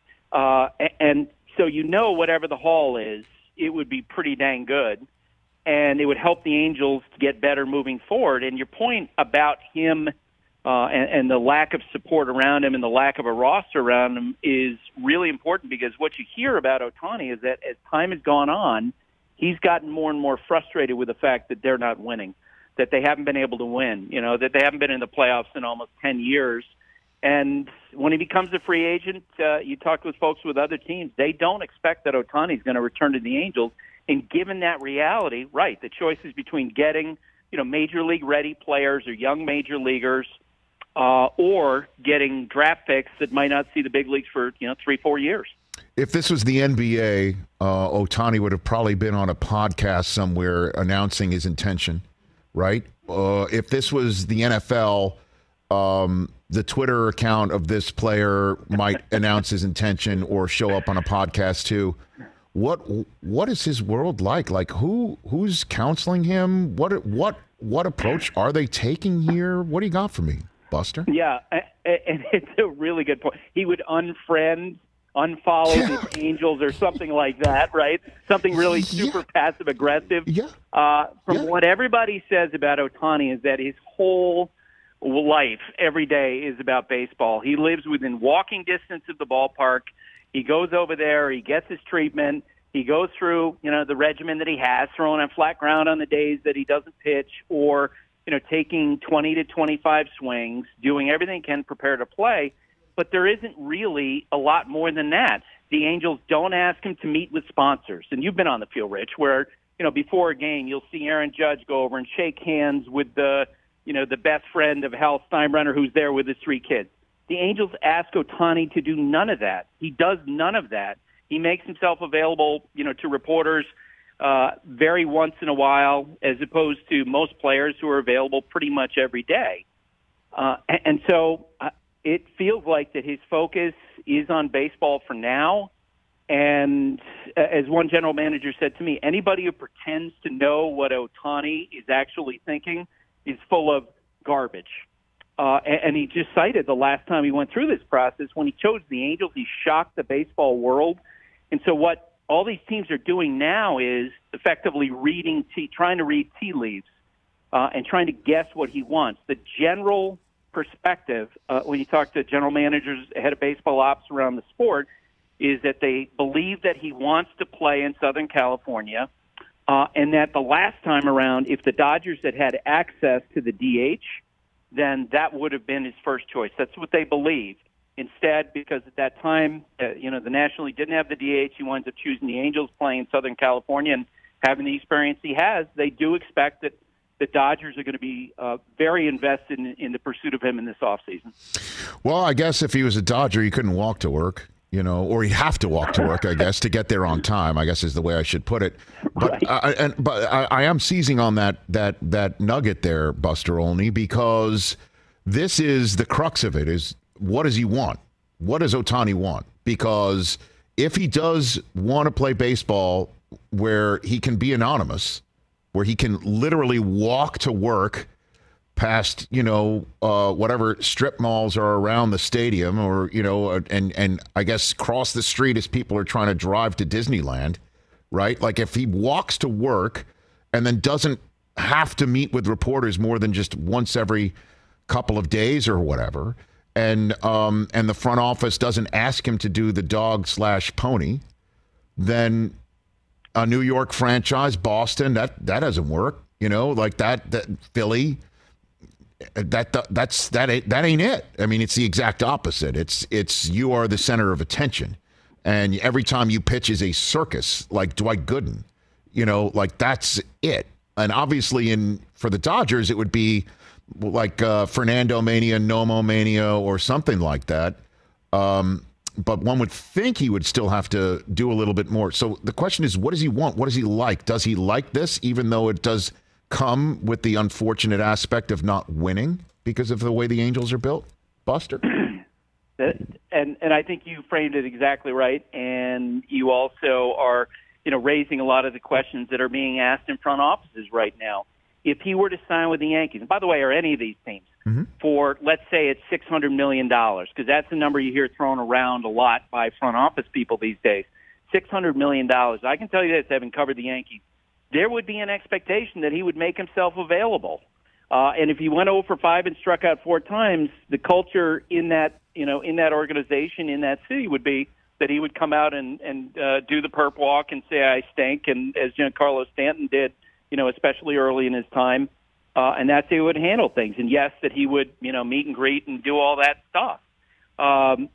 [SPEAKER 5] Uh, and so you know, whatever the haul is, it would be pretty dang good, and it would help the Angels to get better moving forward. And your point about him Uh, and, and the lack of support around him and the lack of a roster around him is really important, because what you hear about Ohtani is that as time has gone on, he's gotten more and more frustrated with the fact that they're not winning, that they haven't been able to win, you know, that they haven't been in the playoffs in almost ten years. And when he becomes a free agent, uh, you talk with folks with other teams, they don't expect that Ohtani is going to return to the Angels. And given that reality, right, the choice is between getting, you know, major league ready players or young major leaguers, Uh, or getting draft picks that might not see the big leagues for, you know, three, four years.
[SPEAKER 1] If this was the N B A, uh, Ohtani would have probably been on a podcast somewhere announcing his intention, right? Uh, if this was the N F L, um, the Twitter account of this player might announce his intention or show up on a podcast too. What what is his world like? Like who who's counseling him? What what what approach are they taking here? What do you got for me, Buster?
[SPEAKER 5] Yeah, and it's a really good point. He would unfriend, unfollow
[SPEAKER 1] Yeah.
[SPEAKER 5] the Angels or something like that, right? Something really super
[SPEAKER 1] Yeah.
[SPEAKER 5] passive aggressive.
[SPEAKER 1] Yeah.
[SPEAKER 5] Uh, from
[SPEAKER 1] Yeah.
[SPEAKER 5] what everybody says about Ohtani is that his whole life, every day, is about baseball. He lives within walking distance of the ballpark. He goes over there. He gets his treatment. He goes through, you know, the regimen that he has, throwing on flat ground on the days that he doesn't pitch, or you know, taking twenty to twenty-five swings, doing everything he can to prepare to play. But there isn't really a lot more than that. The Angels don't ask him to meet with sponsors. And you've been on the field, Rich, where, you know, before a game, you'll see Aaron Judge go over and shake hands with the, you know, the best friend of Hal Steinbrenner who's there with his three kids. The Angels ask Ohtani to do none of that. He does none of that. He makes himself available, you know, to reporters Uh, very once in a while, as opposed to most players who are available pretty much every day. Uh, and, and so uh, it feels like that his focus is on baseball for now. And uh, as one general manager said to me, anybody who pretends to know what Ohtani is actually thinking is full of garbage. Uh, and, and he just cited the last time he went through this process, when he chose the Angels, he shocked the baseball world. And so what all these teams are doing now is effectively reading, tea, trying to read tea leaves uh, and trying to guess what he wants. The general perspective, uh, when you talk to general managers, head of baseball ops around the sport, is that they believe that he wants to play in Southern California, uh, and that the last time around, if the Dodgers had had access to the D H, then that would have been his first choice. That's what they believe. Instead, because at that time, uh, you know, the National League didn't have the D H, he winds up choosing the Angels, playing in Southern California, and having the experience he has. They do expect that the Dodgers are going to be uh, very invested in, in the pursuit of him in this offseason.
[SPEAKER 1] Well, I guess if he was a Dodger, he couldn't walk to work, you know, or he'd have to walk to work, I guess, to get there on time, I guess is the way I should put it. But
[SPEAKER 5] Right.
[SPEAKER 1] I, and, but I, I am seizing on that that that nugget there, Buster, only because this is the crux of it, is what does he want? What does Ohtani want? Because if he does want to play baseball where he can be anonymous, where he can literally walk to work past, you know, uh, whatever strip malls are around the stadium, or, you know, and, and I guess cross the street as people are trying to drive to Disneyland, right? Like if he walks to work and then doesn't have to meet with reporters more than just once every couple of days or whatever, and um, and the front office doesn't ask him to do the dog slash pony, then a New York franchise, Boston, that that doesn't work. You know, like that, that Philly, that, that that's that ain't that ain't it. I mean, it's the exact opposite. It's it's you are the center of attention. and every time you pitch is a circus, like Dwight Gooden. You know, like that's it. And obviously, in for the Dodgers, it would be like uh, Fernando Mania, Nomo Mania, or something like that. Um, but one would think he would still have to do a little bit more. So the question is, what does he want? What does he like? Does he like this, even though it does come with the unfortunate aspect of not winning because of the way the Angels are built? Buster?
[SPEAKER 5] And and I think you framed it exactly right. And you also are, you know, raising a lot of the questions that are being asked in front offices right now. If he were to sign with the Yankees, and by the way, are any of these teams, mm-hmm. for, let's say it's six hundred million dollars, because that's the number you hear thrown around a lot by front office people these days, six hundred million dollars. I can tell you this, having covered the Yankees, there would be an expectation that he would make himself available. Uh, and if he went oh for five and struck out four times, the culture in that, you know, in that organization, in that city would be that he would come out and, and uh, do the perp walk and say, I stink, and as Giancarlo Stanton did, you know, especially early in his time, uh, and that's how he would handle things. And yes, that he would, you know, meet and greet and do all that stuff. Um,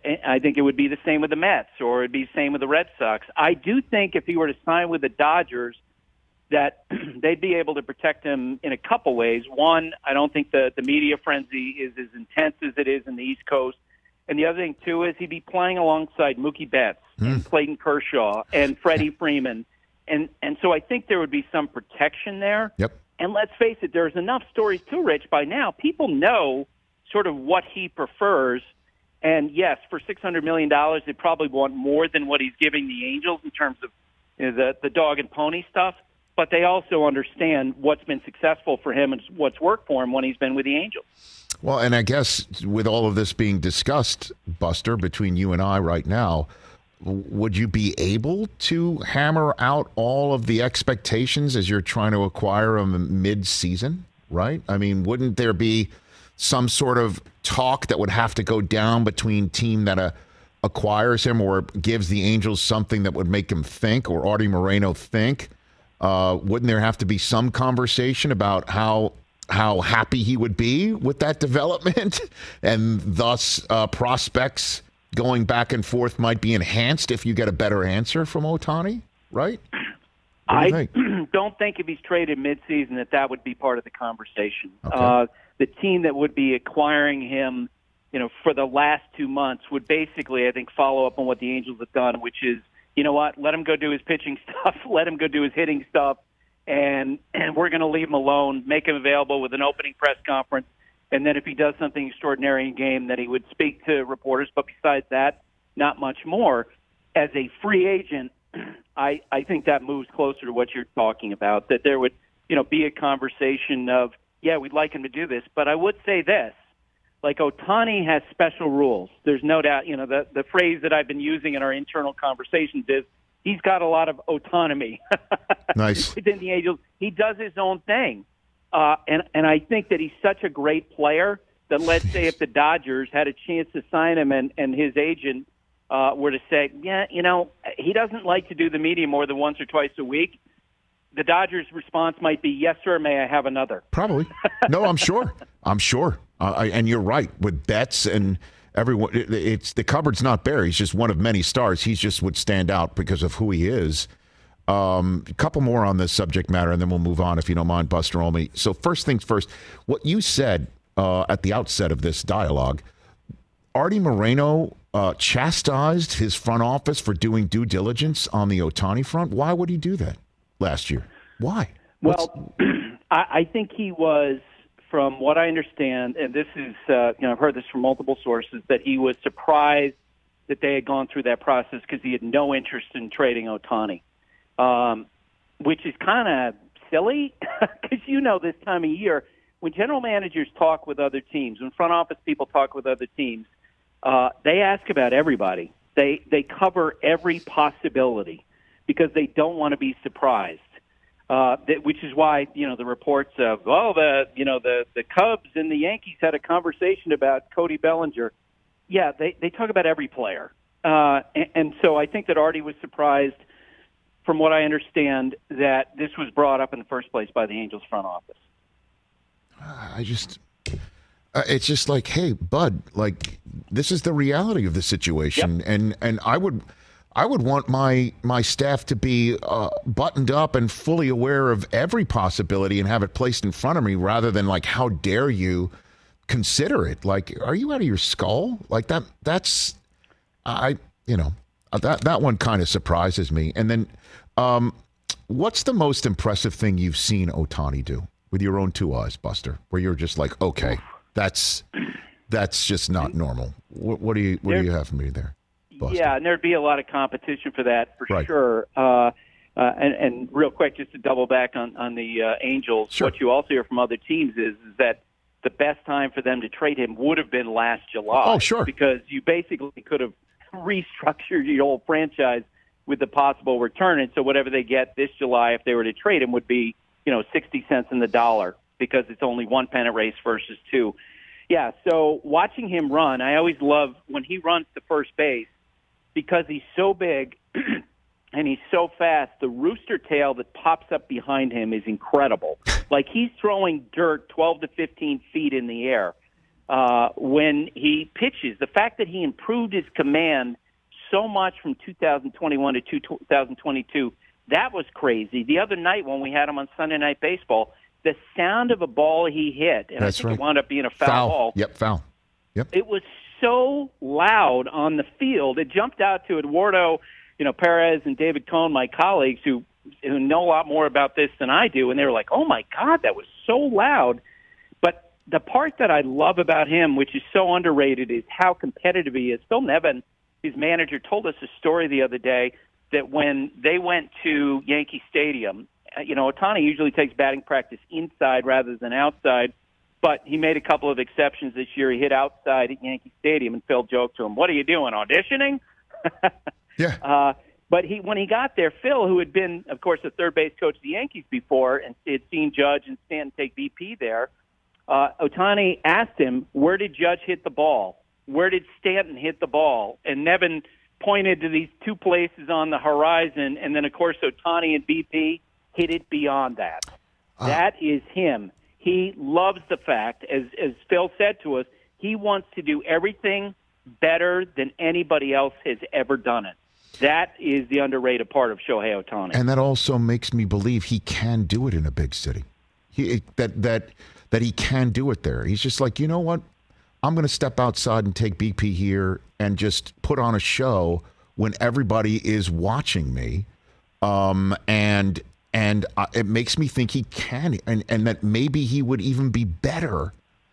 [SPEAKER 5] I think it would be the same with the Mets, or it'd be the same with the Red Sox. I do think if he were to sign with the Dodgers, that they'd be able to protect him in a couple ways. One, I don't think the, the media frenzy is as intense as it is in the East Coast. And the other thing, too, is he'd be playing alongside Mookie Betts mm. and Clayton Kershaw and Freddie Freeman. And and so I think there would be some protection there.
[SPEAKER 1] Yep.
[SPEAKER 5] And let's face it, there's enough stories, too, Rich, by now. People know sort of what he prefers. And, yes, for six hundred million dollars, they probably want more than what he's giving the Angels in terms of, you know, the, the dog and pony stuff. But they also understand what's been successful for him and what's worked for him when he's been with the Angels.
[SPEAKER 1] Well, and I guess with all of this being discussed, Buster, between you and I right now, would you be able to hammer out all of the expectations as you're trying to acquire him mid-season, right? I mean, wouldn't there be some sort of talk that would have to go down between team that uh, acquires him or gives the Angels something that would make him think, or Artie Moreno think? Uh, wouldn't there have to be some conversation about how how happy he would be with that development, and thus uh, prospects going back and forth might be enhanced if you get a better answer from Ohtani, right? Do
[SPEAKER 5] I think? don't think if he's traded midseason that that would be part of the conversation. Okay. Uh, the team that would be acquiring him, you know, for the last two months would basically, I think, follow up on what the Angels have done, which is, you know what, let him go do his pitching stuff, let him go do his hitting stuff, and, and we're going to leave him alone, make him available with an opening press conference, and then if he does something extraordinary in game, then he would speak to reporters. But besides that, not much more. As a free agent, I, I think that moves closer to what you're talking about, that there would, you know, be a conversation of, yeah, we'd like him to do this. But I would say this. Like, Ohtani has special rules. There's no doubt, you know, the, the phrase that I've been using in our internal conversations is he's got a lot of autonomy.
[SPEAKER 1] Nice.
[SPEAKER 5] Within the Angels. He does his own thing. Uh, and, and I think that he's such a great player that, let's say, if the Dodgers had a chance to sign him and, and his agent uh, were to say, yeah, you know, he doesn't like to do the media more than once or twice a week, the Dodgers' response might be, yes, sir, may I have another?
[SPEAKER 1] Probably. No, I'm sure. I'm sure. Uh, I, and you're right. With Betts and everyone, it, it's the cupboard's not bare. He's just one of many stars. He just would stand out because of who he is. Um, a couple more on this subject matter, and then we'll move on, if you don't mind, Buster Olney. So first things first, what you said uh, at the outset of this dialogue, Artie Moreno uh, chastised his front office for doing due diligence on the Ohtani front. Why would he do that last year? Why?
[SPEAKER 5] Well, I, I think he was, from what I understand, and this is, uh, you know, I've heard this from multiple sources, that he was surprised that they had gone through that process because he had no interest in trading Ohtani, um, which is kind of silly because, you know, this time of year, when general managers talk with other teams, when front office people talk with other teams, uh, they ask about everybody. They they cover every possibility because they don't want to be surprised. Uh, that, which is why, you know, the reports of, oh, the, you know, the, the Cubs and the Yankees had a conversation about Cody Bellinger. Yeah, they, they talk about every player. Uh, and, and so I think that Artie was surprised, from what I understand, that this was brought up in the first place by the Angels front office.
[SPEAKER 1] I just, Uh, it's just like, hey, bud, like this is the reality of the situation, yep. and and I would. I would want my my staff to be uh, buttoned up and fully aware of every possibility and have it placed in front of me rather than like, how dare you consider it? Like, are you out of your skull? Like that, that's, I, you know, that, that one kind of surprises me. And then um, what's the most impressive thing you've seen Ohtani do with your own two eyes, Buster, where you're just like, okay, that's, that's just not normal. What, what do you, what do you have for me there? Buster.
[SPEAKER 5] Yeah, and there'd be a lot of competition for that for
[SPEAKER 1] right.
[SPEAKER 5] sure. Uh, uh, and, and real quick, just to double back on on the uh, Angels,
[SPEAKER 1] sure.
[SPEAKER 5] what you also hear from other teams is, is that the best time for them to trade him would have been last July.
[SPEAKER 1] Oh, sure.
[SPEAKER 5] Because you basically could have restructured your whole franchise with the possible return, and so whatever they get this July, if they were to trade him, would be you know sixty cents in the dollar because it's only one pennant race versus two. Yeah, so watching him run, I always love when he runs to first base. Because he's so big and he's so fast, the rooster tail that pops up behind him is incredible. Like he's throwing dirt twelve to fifteen feet in the air uh, when he pitches. The fact that he improved his command so much from two thousand twenty-one to two thousand twenty-two, that was crazy. The other night when we had him on Sunday Night Baseball, the sound of a ball he hit, and
[SPEAKER 1] That's
[SPEAKER 5] I think
[SPEAKER 1] right.
[SPEAKER 5] it wound up being a foul,
[SPEAKER 1] foul.
[SPEAKER 5] ball.
[SPEAKER 1] Yep, foul. Yep.
[SPEAKER 5] It was so loud on the field. It jumped out to Eduardo, you know, Perez and David Cohn, my colleagues who who know a lot more about this than I do, and they were like, "Oh my God, that was so loud." But the part that I love about him, which is so underrated, is how competitive he is. Phil Nevin, his manager, told us a story the other day that when they went to Yankee Stadium, you know, Ohtani usually takes batting practice inside rather than outside. But he made a couple of exceptions this year. He hit outside at Yankee Stadium, and Phil joked to him, "What are you doing, auditioning?"
[SPEAKER 1] yeah.
[SPEAKER 5] Uh, but he, when he got there, Phil, who had been, of course, the third base coach of the Yankees before and had seen Judge and Stanton take B P there, uh, Ohtani asked him, where did Judge hit the ball? Where did Stanton hit the ball? And Nevin pointed to these two places on the horizon, and then, of course, Ohtani and B P hit it beyond that. Uh. That is him. He loves the fact, as as Phil said to us, he wants to do everything better than anybody else has ever done it. That is the underrated part of Shohei Ohtani.
[SPEAKER 1] And that also makes me believe he can do it in a big city. He that that that he can do it there. He's just like, you know what? I'm going to step outside and take B P here and just put on a show when everybody is watching me. Um, and And uh, it makes me think he can, and, and that maybe he would even be better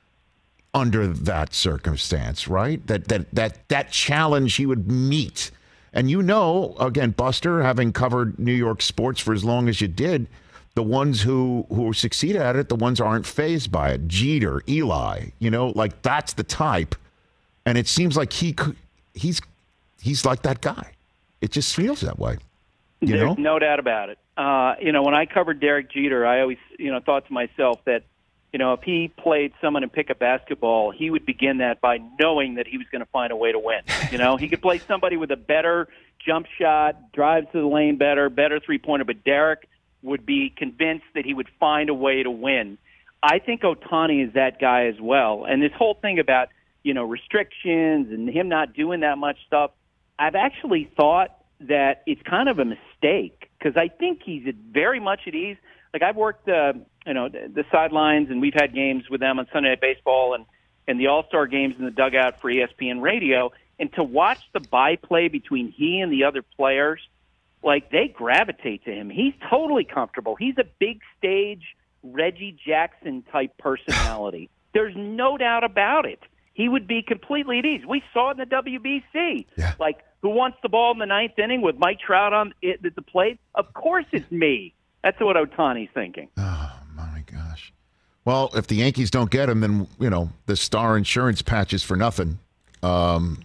[SPEAKER 1] under that circumstance, right? That that that that challenge he would meet. And you know, again, Buster, having covered New York sports for as long as you did, the ones who, who succeed at it, the ones who aren't fazed by it. Jeter, Eli, you know, like that's the type. And it seems like he could, he's he's like that guy. It just feels that way. You
[SPEAKER 5] There's
[SPEAKER 1] know?
[SPEAKER 5] no doubt about it. Uh, you know, when I covered Derek Jeter, I always, you know, thought to myself that, you know, if he played someone in pickup basketball, he would begin that by knowing that he was going to find a way to win. You know, he could play somebody with a better jump shot, drives to the lane better, better three-pointer, but Derek would be convinced that he would find a way to win. I think Ohtani is that guy as well. And this whole thing about, you know, restrictions and him not doing that much stuff, I've actually thought that it's kind of a mistake because I think he's very much at ease. Like I've worked, uh, you know, the sidelines, and we've had games with them on Sunday Night Baseball and, and the All-Star games in the dugout for E S P N Radio. And to watch the byplay between he and the other players, like they gravitate to him. He's totally comfortable. He's a big stage Reggie Jackson type personality. There's no doubt about it. He would be completely at ease. We saw it in the W B C.
[SPEAKER 1] Yeah.
[SPEAKER 5] Like, who wants the ball in the ninth inning with Mike Trout on it at the plate? Of course it's me. That's what Ohtani's thinking.
[SPEAKER 1] Oh, my gosh. Well, if the Yankees don't get him, then, you know, the Star Insurance patch is for nothing. Um,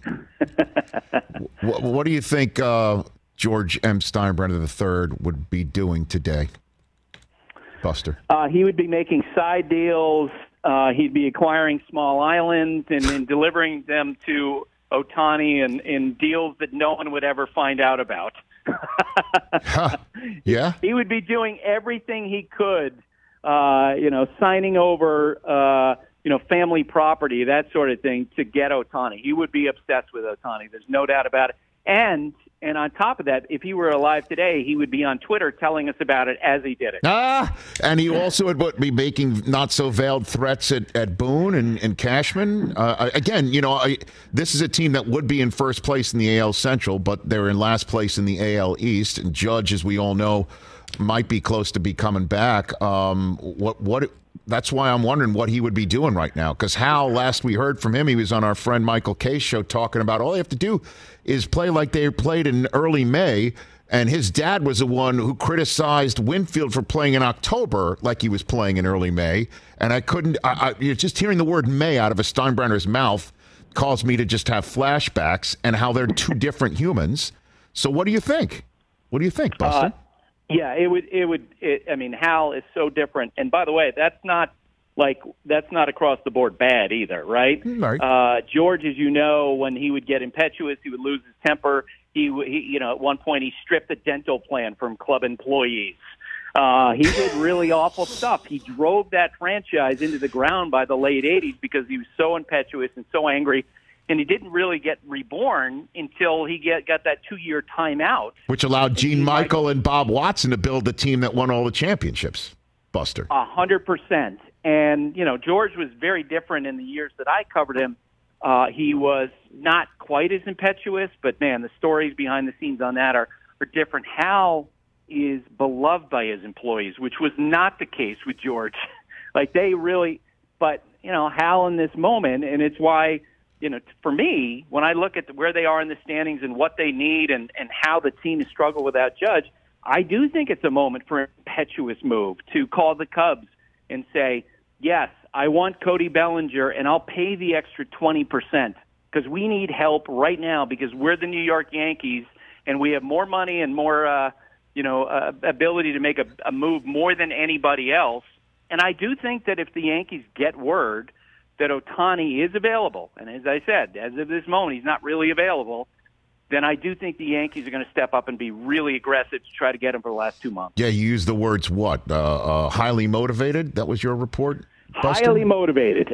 [SPEAKER 1] what, what do you think uh, George M. Steinbrenner the third would be doing today, Buster?
[SPEAKER 5] Uh, he would be making side deals. Uh, he'd be acquiring small islands and, and delivering them to Ohtani in, in deals that no one would ever find out about.
[SPEAKER 1] huh. Yeah?
[SPEAKER 5] He would be doing everything he could, uh, you know, signing over uh, you know, family property, that sort of thing, to get Ohtani. He would be obsessed with Ohtani. There's no doubt about it. And and on top of that, if he were alive today, he would be on Twitter telling us about it as he did it.
[SPEAKER 1] Ah, and he also would be making not-so-veiled threats at, at Boone and, and Cashman. Uh, again, you know, I, this is a team that would be in first place in the A L Central, but they're in last place in the A L East. And Judge, as we all know, might be close to be coming back. Um, what what? That's why I'm wondering what he would be doing right now. Because Hal, last we heard from him, he was on our friend Michael K's show talking about all they have to do is play like they played in early May. And his dad was the one who criticized Winfield for playing in October like he was playing in early May. And I couldn't, I, I, just hearing the word May out of a Steinbrenner's mouth caused me to just have flashbacks and how they're two different humans. So what do you think? What do you think, Buster?
[SPEAKER 5] Uh, Yeah, it would. It would. It, I mean, Hal is so different. And by the way, that's not like that's not across the board bad either, right?
[SPEAKER 1] Right.
[SPEAKER 5] Uh, George, as you know, when he would get impetuous, he would lose his temper. He, he you know, at one point he stripped a dental plan from club employees. Uh, he did really awful stuff. He drove that franchise into the ground by the late eighties because he was so impetuous and so angry. And he didn't really get reborn until he get, got that two-year timeout.
[SPEAKER 1] Which allowed Gene Michael and Bob Watson to build the team that won all the championships, Buster.
[SPEAKER 5] A hundred percent. And, you know, George was very different in the years that I covered him. Uh, he was not quite as impetuous, but, man, the stories behind the scenes on that are, are different. Hal is beloved by his employees, which was not the case with George. Like, they really – but, you know, Hal in this moment, and it's why – you know, for me, when I look at where they are in the standings and what they need and, and how the team has struggled without Judge, I do think it's a moment for an impetuous move to call the Cubs and say, yes, I want Cody Bellinger, and I'll pay the extra twenty percent because we need help right now because we're the New York Yankees, and we have more money and more, uh, you know, uh, ability to make a, a move more than anybody else. And I do think that if the Yankees get word that Ohtani is available, and as I said, as of this moment, he's not really available, then I do think the Yankees are going to step up and be really aggressive to try to get him for the last two months.
[SPEAKER 1] Yeah, you used the words what? Uh, uh, highly motivated? That was your report, Buster?
[SPEAKER 5] Highly motivated.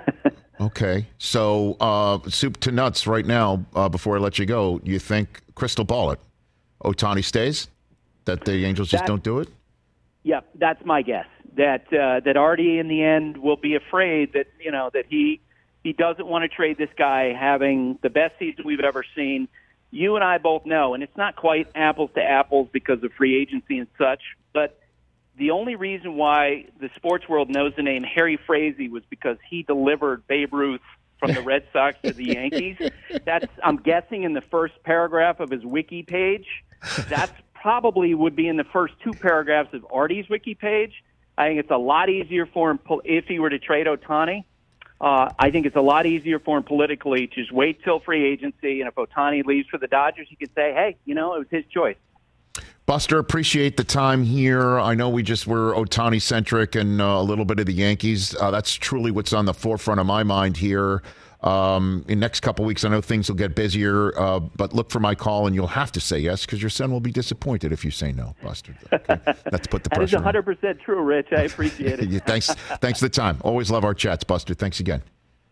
[SPEAKER 1] Okay. So, uh, soup to nuts right now, uh, before I let you go, you think, crystal ball it, Ohtani stays? That the Angels just
[SPEAKER 5] that,
[SPEAKER 1] don't do it?
[SPEAKER 5] Yeah, that's my guess. That uh, that Artie in the end will be afraid that you know that he he doesn't want to trade this guy having the best season we've ever seen. You and I both know, and it's not quite apples to apples because of free agency and such. But the only reason why the sports world knows the name Harry Frazee was because he delivered Babe Ruth from the Red Sox to the Yankees. That's I'm guessing in the first paragraph of his wiki page. That's probably would be in the first two paragraphs of Artie's wiki page. I think it's a lot easier for him if he were to trade Ohtani. Uh, I think it's a lot easier for him politically to just wait till free agency, and if Ohtani leaves for the Dodgers, he could say, hey, you know, it was his choice.
[SPEAKER 1] Buster, appreciate the time here. I know we just were Ohtani-centric and uh, a little bit of the Yankees. Uh, that's truly what's on the forefront of my mind here. Um, in the next couple weeks, I know things will get busier, uh, but look for my call, and you'll have to say yes because your son will be disappointed if you say no, Buster. Okay? Let's put the
[SPEAKER 5] that
[SPEAKER 1] pressure on.
[SPEAKER 5] That is one hundred percent true, Rich. I appreciate it.
[SPEAKER 1] thanks, thanks for the time. Always love our chats, Buster. Thanks again.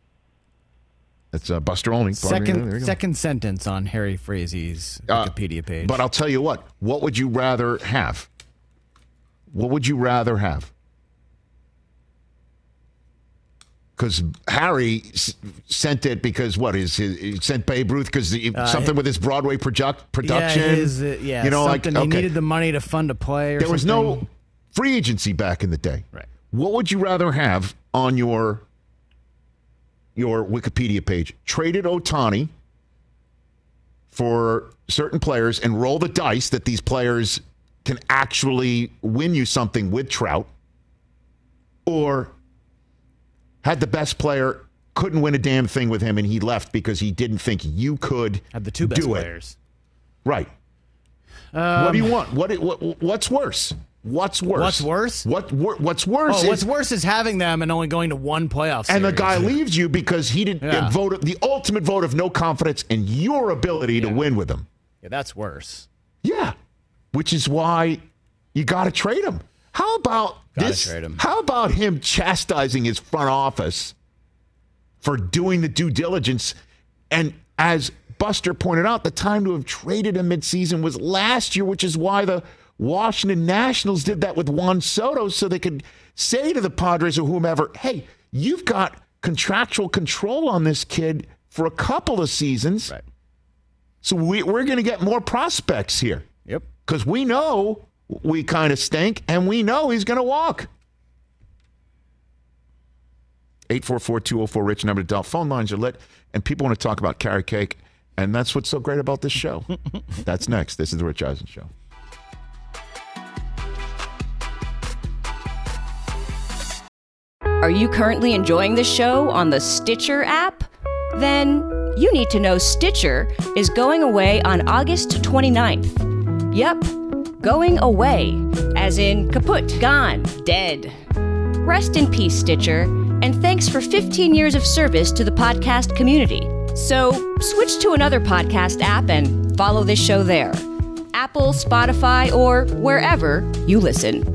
[SPEAKER 1] That's uh, Buster Olney.
[SPEAKER 3] Second, second sentence on Harry Frazee's Wikipedia page.
[SPEAKER 1] Uh, but I'll tell you what. What would you rather have? What would you rather have? Because Harry s- sent it because what is his, he sent Babe Ruth because uh, something with his Broadway project, production.
[SPEAKER 3] Yeah, his, uh, yeah,
[SPEAKER 1] you know,
[SPEAKER 3] something.
[SPEAKER 1] like
[SPEAKER 3] He
[SPEAKER 1] okay.
[SPEAKER 3] needed the money to fund a play. Or
[SPEAKER 1] there was
[SPEAKER 3] something.
[SPEAKER 1] no free agency back in the day.
[SPEAKER 3] Right.
[SPEAKER 1] What would you rather have on your your Wikipedia page? Traded Ohtani for certain players and roll the dice that these players can actually win you something with Trout, or had the best player, couldn't win a damn thing with him, and he left because he didn't think you could
[SPEAKER 3] Had the two best
[SPEAKER 1] do it.
[SPEAKER 3] players.
[SPEAKER 1] Right.
[SPEAKER 3] Um,
[SPEAKER 1] what do you want? What, what What's worse? What's worse?
[SPEAKER 3] What's worse?
[SPEAKER 1] What What's worse?
[SPEAKER 3] Oh,
[SPEAKER 1] is,
[SPEAKER 3] what's worse is having them and only going to one playoff series.
[SPEAKER 1] and the guy leaves you because he didn't
[SPEAKER 3] Yeah.
[SPEAKER 1] vote the ultimate vote of no confidence in your ability
[SPEAKER 3] Yeah.
[SPEAKER 1] to win with him.
[SPEAKER 3] Yeah, that's worse.
[SPEAKER 1] Yeah, which is why you got to trade him. How about
[SPEAKER 3] Gotta
[SPEAKER 1] this?
[SPEAKER 3] trade him.
[SPEAKER 1] How about him chastising his front office for doing the due diligence. And as Buster pointed out, the time to have traded him midseason was last year, which is why the Washington Nationals did that with Juan Soto, so they could say to the Padres or whomever, hey, you've got contractual control on this kid for a couple of seasons.
[SPEAKER 3] Right.
[SPEAKER 1] So we, we're going to get more prospects here.
[SPEAKER 3] Yep.
[SPEAKER 1] Because we know we kind of stink, and we know he's going to walk. eight four four, two oh four, RICH, number to dial. Phone lines are lit, and people want to talk about carrot cake, and that's what's so great about this show. That's next. This is the Rich Eisen Show.
[SPEAKER 10] Are you currently enjoying the show on the Stitcher app? Then you need to know Stitcher is going away on August twenty-ninth. Yep, going away, as in kaput, gone, dead. Rest in peace, Stitcher, and thanks for fifteen years of service to the podcast community. So switch to another podcast app and follow this show there. Apple, Spotify, or wherever you listen.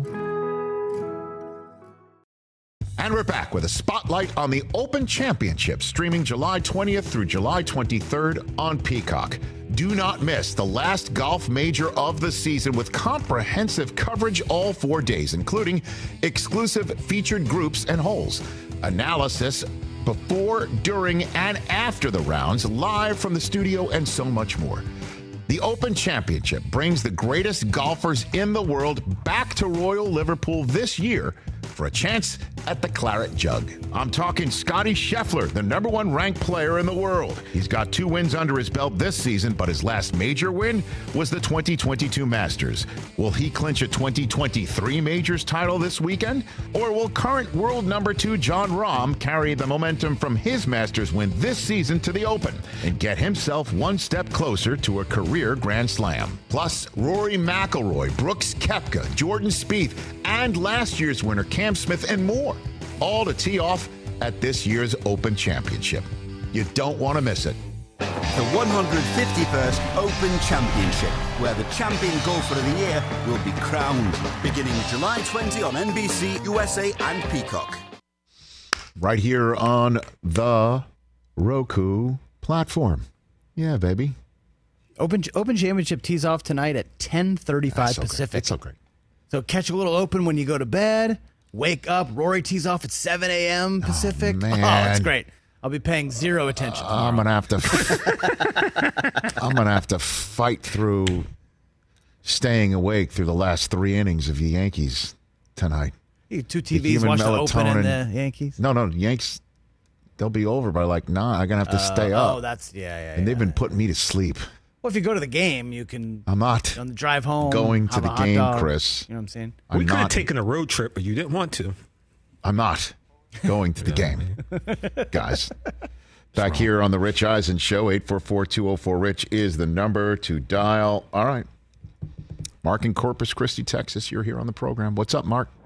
[SPEAKER 1] And we're back with a spotlight on the Open Championship, streaming July twentieth through July twenty-third on Peacock. Do not miss the last golf major of the season with comprehensive coverage all four days, including exclusive featured groups and holes, analysis before, during, and after the rounds, live from the studio, and so much more. The Open Championship brings the greatest golfers in the world back to Royal Liverpool this year for a chance at the Claret Jug. I'm talking Scotty Scheffler, the number one ranked player in the world. He's got two wins under his belt this season, but his last major win was the twenty twenty-two Masters. Will he clinch a twenty twenty-three Majors title this weekend? Or will current world number two Jon Rahm carry the momentum from his Masters win this season to the Open and get himself one step closer to a career Grand Slam? Plus, Rory McIlroy, Brooks Koepka, Jordan Spieth, and last year's winner Cam Smith, and more, all to tee off at this year's Open Championship. You don't want to miss it.
[SPEAKER 11] The one hundred fifty-first Open Championship, where the champion golfer of the year will be crowned, beginning July twentieth on N B C, U S A, and Peacock.
[SPEAKER 1] Right here on the Roku platform. Yeah, baby.
[SPEAKER 3] Open Open Championship tees off tonight at ten thirty-five
[SPEAKER 1] so
[SPEAKER 3] Pacific.
[SPEAKER 1] Great. It's so great.
[SPEAKER 3] So catch a little Open when you go to bed. Wake up. Rory tees off at seven a.m. Pacific.
[SPEAKER 1] Oh,
[SPEAKER 3] oh,
[SPEAKER 1] man.
[SPEAKER 3] it's great. I'll be paying zero attention.
[SPEAKER 1] Uh, I'm gonna have to. F- I'm gonna have to fight through staying awake through the last three innings of the Yankees tonight.
[SPEAKER 3] You two
[SPEAKER 1] The
[SPEAKER 3] T Vs
[SPEAKER 1] human
[SPEAKER 3] watch the Open and
[SPEAKER 1] melatonin-
[SPEAKER 3] the Yankees.
[SPEAKER 1] No, no, Yanks. They'll be over by like nine. I'm gonna have to
[SPEAKER 3] Uh,
[SPEAKER 1] stay up.
[SPEAKER 3] Oh, that's yeah, yeah.
[SPEAKER 1] and they've
[SPEAKER 3] yeah.
[SPEAKER 1] been putting me to sleep.
[SPEAKER 3] Well, if you go to the game, you can.
[SPEAKER 1] I'm not
[SPEAKER 3] on the drive home.
[SPEAKER 1] going to
[SPEAKER 3] have
[SPEAKER 1] the
[SPEAKER 3] a hot
[SPEAKER 1] game,
[SPEAKER 3] dog.
[SPEAKER 1] Chris.
[SPEAKER 3] You know what I'm saying?
[SPEAKER 1] I'm
[SPEAKER 4] we could have
[SPEAKER 1] not-
[SPEAKER 4] taken a road trip, but you didn't want to.
[SPEAKER 1] I'm not going to the game, guys. Back here on the Rich Eisen Show, eight four four, two oh four, RICH is the number to dial. All right. Mark in Corpus Christi, Texas, you're here on the program. What's up, Mark?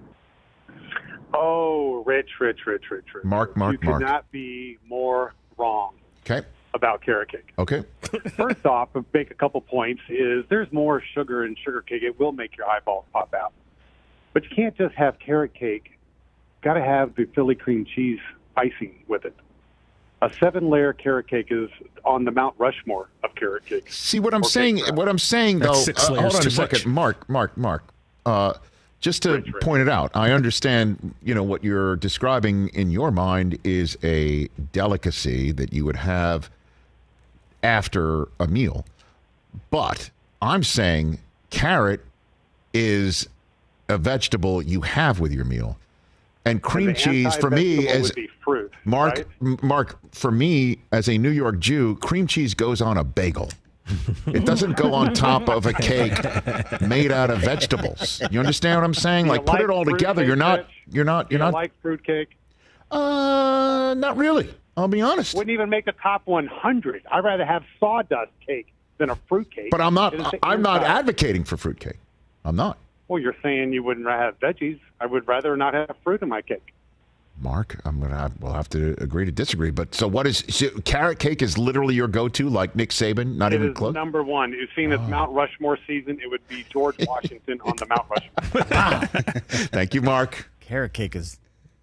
[SPEAKER 12] Oh, Rich, Rich, Rich, Rich, Rich.
[SPEAKER 1] Mark, Mark,
[SPEAKER 12] you could
[SPEAKER 1] Mark.
[SPEAKER 12] not be more wrong
[SPEAKER 1] Okay.
[SPEAKER 12] about carrot cake.
[SPEAKER 1] Okay.
[SPEAKER 12] First off, I'll make a couple points is there's more sugar in sugar cake. It will make your eyeballs pop out. But you can't just have carrot cake. Got to have the Philly cream cheese icing with it. A seven-layer carrot cake is on the Mount Rushmore of carrot cake.
[SPEAKER 1] See what I'm
[SPEAKER 12] Or
[SPEAKER 1] saying?
[SPEAKER 12] cake
[SPEAKER 1] What I'm saying, though.
[SPEAKER 4] That's six
[SPEAKER 1] uh,
[SPEAKER 4] layers
[SPEAKER 1] hold on
[SPEAKER 4] too
[SPEAKER 1] a second,
[SPEAKER 4] much.
[SPEAKER 1] Mark. Mark. Mark. Uh, just to
[SPEAKER 12] Rich, Rich.
[SPEAKER 1] point it out, I understand. You know what you're describing in your mind is a delicacy that you would have after a meal, but I'm saying carrot is a vegetable you have with your meal. And cream
[SPEAKER 12] And the
[SPEAKER 1] cheese for me
[SPEAKER 12] anti-vegetable
[SPEAKER 1] is
[SPEAKER 12] would be fruit,
[SPEAKER 1] Mark.
[SPEAKER 12] right?
[SPEAKER 1] M- Mark, for me as a New York Jew, cream cheese goes on a bagel. It doesn't go on top of a cake made out of vegetables. You understand what I'm saying?
[SPEAKER 12] You
[SPEAKER 1] Like put
[SPEAKER 12] like
[SPEAKER 1] it all
[SPEAKER 12] fruit
[SPEAKER 1] together.
[SPEAKER 12] cake,
[SPEAKER 1] You're not.
[SPEAKER 12] Rich?
[SPEAKER 1] You're not. You're
[SPEAKER 12] you
[SPEAKER 1] not.
[SPEAKER 12] like fruitcake?
[SPEAKER 1] Uh, not really. I'll be honest.
[SPEAKER 12] Wouldn't even make a top one hundred. I'd rather have sawdust cake than a fruit cake.
[SPEAKER 1] But I'm not.
[SPEAKER 12] It is the
[SPEAKER 1] I'm not
[SPEAKER 12] inside.
[SPEAKER 1] advocating for fruitcake. I'm not.
[SPEAKER 12] Well, you're saying you wouldn't have veggies. I would rather not have fruit in my cake.
[SPEAKER 1] Mark, I'm gonna. Have, we'll have to agree to disagree. But so what is so carrot cake? Is literally your go-to, like Nick Saban? Not
[SPEAKER 12] It
[SPEAKER 1] even
[SPEAKER 12] is
[SPEAKER 1] close.
[SPEAKER 12] number one. You've seen it's Mount Rushmore season. It would be George Washington on the Mount Rushmore.
[SPEAKER 1] Thank you, Mark.
[SPEAKER 3] Carrot cake is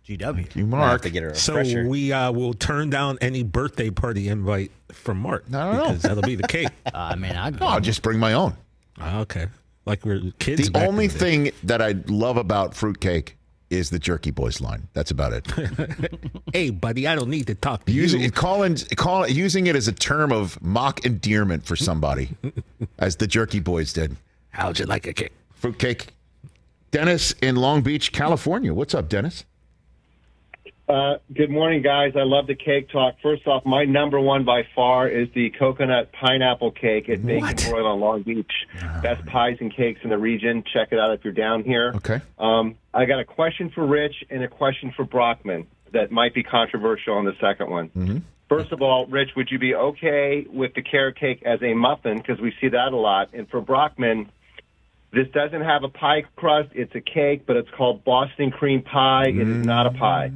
[SPEAKER 3] G W.
[SPEAKER 1] Thank you, Mark.
[SPEAKER 8] To get a
[SPEAKER 4] So
[SPEAKER 8] refresher.
[SPEAKER 4] we uh, will turn down any birthday party invite from Mark.
[SPEAKER 1] No, no, no.
[SPEAKER 4] Because that'll be the cake.
[SPEAKER 3] I mean, I'd
[SPEAKER 1] No, I'll just bring my own.
[SPEAKER 4] Oh, okay. Like we're kids.
[SPEAKER 1] The
[SPEAKER 4] back in
[SPEAKER 1] only
[SPEAKER 4] the day.
[SPEAKER 1] thing that I love about fruitcake is the Jerky Boys line. That's about it.
[SPEAKER 4] Hey, buddy, I don't need to talk to
[SPEAKER 1] Using
[SPEAKER 4] you.
[SPEAKER 1] it, calling, call, using it as a term of mock endearment for somebody, as the Jerky Boys did.
[SPEAKER 4] How'd you like a cake?
[SPEAKER 1] Fruitcake. Dennis in Long Beach, California. What's up, Dennis?
[SPEAKER 13] Uh, good morning, guys. I love the cake talk. First off, my number one by far is the coconut pineapple cake at Bacon Broil on Long Beach. Best pies and cakes in the region. Check it out if you're down here.
[SPEAKER 1] Okay.
[SPEAKER 13] Um, I got a question for Rich and a question for Brockman that might be controversial on the second one.
[SPEAKER 1] Mm-hmm.
[SPEAKER 13] First of all, Rich, would you be okay with the carrot cake as a muffin? Because we see that a lot. And for Brockman, this doesn't have a pie crust. It's a cake, but it's called Boston cream pie. It is not a pie.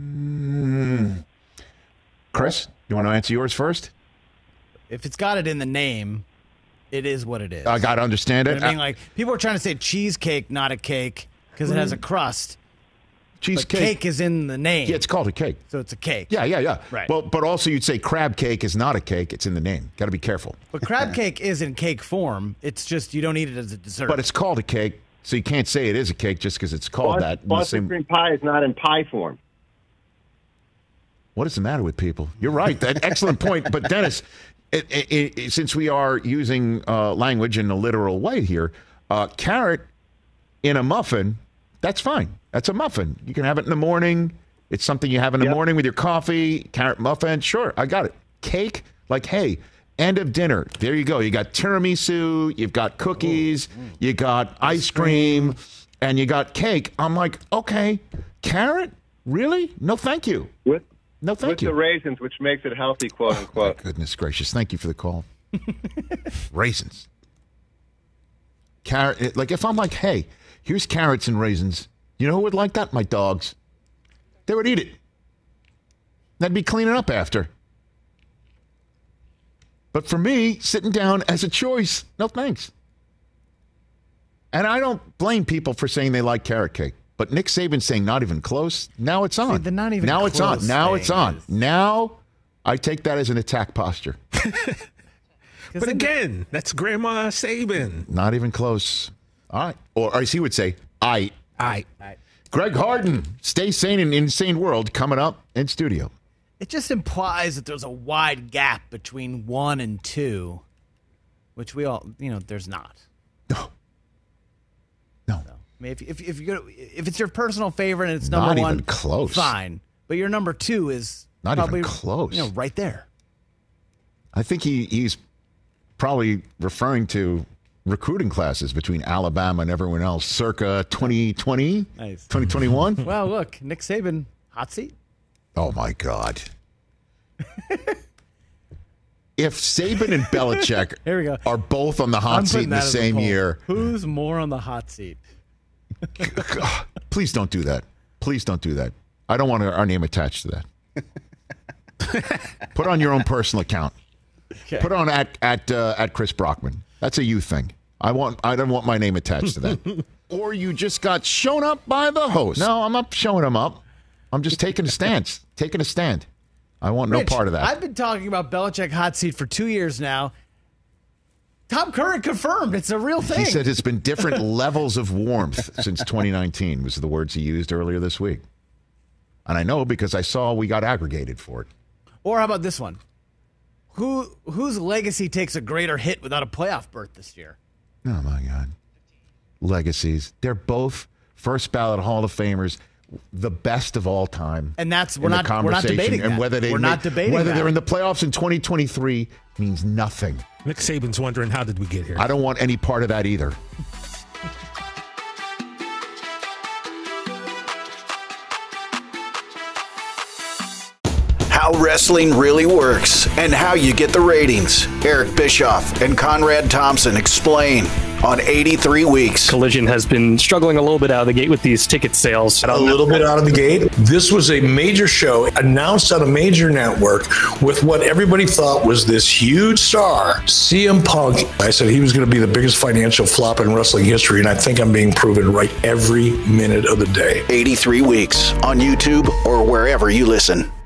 [SPEAKER 1] Mm. Chris, you want to answer yours first?
[SPEAKER 3] If it's got it in the name, it is what it is.
[SPEAKER 1] I got to understand
[SPEAKER 3] You
[SPEAKER 1] it.
[SPEAKER 3] know what I mean, like people are trying to say cheesecake, not a cake, because it has a crust.
[SPEAKER 1] Cheesecake.
[SPEAKER 3] But cake is in the name.
[SPEAKER 1] Yeah, it's called a cake.
[SPEAKER 3] So it's a cake.
[SPEAKER 1] Yeah, yeah, yeah.
[SPEAKER 3] Right.
[SPEAKER 1] Well, but also you'd say crab cake is not a cake. It's in the name. Got to be careful.
[SPEAKER 3] But crab cake is in cake form. It's just you don't eat it as a dessert.
[SPEAKER 1] But it's called a cake, so you can't say it is a cake just because it's called
[SPEAKER 13] Boston,
[SPEAKER 1] that. in the
[SPEAKER 13] Boston
[SPEAKER 1] same-
[SPEAKER 13] cream pie is not in pie form.
[SPEAKER 1] What is the matter with people? You're right. That excellent point. But Dennis, it, it, it, since we are using uh, language in a literal way here, uh, carrot in a muffin, that's fine. That's a muffin. You can have it in the morning. It's something you have in the
[SPEAKER 13] Yep.
[SPEAKER 1] morning with your coffee. Carrot muffin, sure, I got it. Cake, like, hey, end of dinner. There you go. You got tiramisu. You've got cookies. You got ice cream, and you got cake. I'm like, okay, carrot, really? No, thank you.
[SPEAKER 13] With
[SPEAKER 1] No, thank
[SPEAKER 13] with
[SPEAKER 1] you.
[SPEAKER 13] the raisins, which makes it healthy, quote unquote.
[SPEAKER 1] Goodness gracious. Thank you for the call. Raisins. Carrot. Like, if I'm like, hey, here's carrots and raisins, you know who would like that? My dogs. They would eat it. That'd be cleaning up after. But for me, sitting down as a choice, no thanks. And I don't blame people for saying they like carrot cake. But Nick Saban saying not even close, now it's on.
[SPEAKER 3] the not even
[SPEAKER 1] now it's on.
[SPEAKER 3] close
[SPEAKER 1] Now
[SPEAKER 3] thing
[SPEAKER 1] it's on.
[SPEAKER 3] is-
[SPEAKER 1] Now I take that as an attack posture.
[SPEAKER 4] But again, that's Grandma Saban.
[SPEAKER 1] Not even close. All right. Or as he would say, I.
[SPEAKER 4] I.
[SPEAKER 1] Greg Harden, Stay Sane in an Insane World, coming up in studio.
[SPEAKER 3] It just implies that there's a wide gap between one and two, which we all, you know, there's not.
[SPEAKER 1] No. No.
[SPEAKER 3] I mean, if if if you go, if it's your personal favorite and it's number
[SPEAKER 1] Not even
[SPEAKER 3] one,
[SPEAKER 1] close.
[SPEAKER 3] fine. But your number two is
[SPEAKER 1] Not
[SPEAKER 3] probably,
[SPEAKER 1] even close.
[SPEAKER 3] You know, right there.
[SPEAKER 1] I think he, he's probably referring to recruiting classes between Alabama and everyone else circa twenty twenty,
[SPEAKER 3] Nice.
[SPEAKER 1] twenty twenty-one.
[SPEAKER 3] Well, look, Nick Saban, hot seat.
[SPEAKER 1] Oh, my God. If Saban and Belichick
[SPEAKER 3] Here we go.
[SPEAKER 1] are both on the hot
[SPEAKER 3] I'm
[SPEAKER 1] seat
[SPEAKER 3] putting
[SPEAKER 1] in the
[SPEAKER 3] that as a
[SPEAKER 1] same
[SPEAKER 3] poll.
[SPEAKER 1] year,
[SPEAKER 3] Who's more on the hot seat?
[SPEAKER 1] please don't do that. Please don't do that. I don't want our name attached to that. Put on your own personal account.
[SPEAKER 3] Okay.
[SPEAKER 1] Put on at at uh, at Chris Brockman. That's a you thing. I want. I don't want my name attached to that. Or you just got shown up by the host. No, I'm not showing him up. I'm just taking a stance. Taking a stand. I want
[SPEAKER 3] Rich,
[SPEAKER 1] no part of that.
[SPEAKER 3] I've been talking about Belichick hot seat for two years now. Tom Curran confirmed it's a real thing.
[SPEAKER 1] He said it's been different levels of warmth since twenty nineteen, was the words he used earlier this week. And I know because I saw we got aggregated for it.
[SPEAKER 3] Or how about this one? Who whose legacy takes a greater hit without a playoff berth this year?
[SPEAKER 1] Oh, my God. Legacies. They're both first ballot Hall of Famers, the best of all time.
[SPEAKER 3] And that's
[SPEAKER 1] in
[SPEAKER 3] we're
[SPEAKER 1] the
[SPEAKER 3] not we're not
[SPEAKER 1] conversation.
[SPEAKER 3] debating
[SPEAKER 1] And
[SPEAKER 3] that.
[SPEAKER 1] whether they
[SPEAKER 3] we're
[SPEAKER 1] make-
[SPEAKER 3] not debating
[SPEAKER 1] whether
[SPEAKER 3] that.
[SPEAKER 1] they're in the playoffs in twenty twenty-three means nothing.
[SPEAKER 4] Nick Saban's wondering, how did we get here?
[SPEAKER 1] I don't want any part of that either.
[SPEAKER 14] How wrestling really works and how you get the ratings. Eric Bischoff and Conrad Thompson explain on eighty-three weeks.
[SPEAKER 15] Collision has been struggling a little bit out of the gate with these ticket sales.
[SPEAKER 16] A little bit out of the gate. This was a major show announced on a major network with what everybody thought was this huge star, C M Punk. I said he was going to be the biggest financial flop in wrestling history, and I think I'm being proven right every minute of the day.
[SPEAKER 14] eighty-three weeks on YouTube or wherever you listen.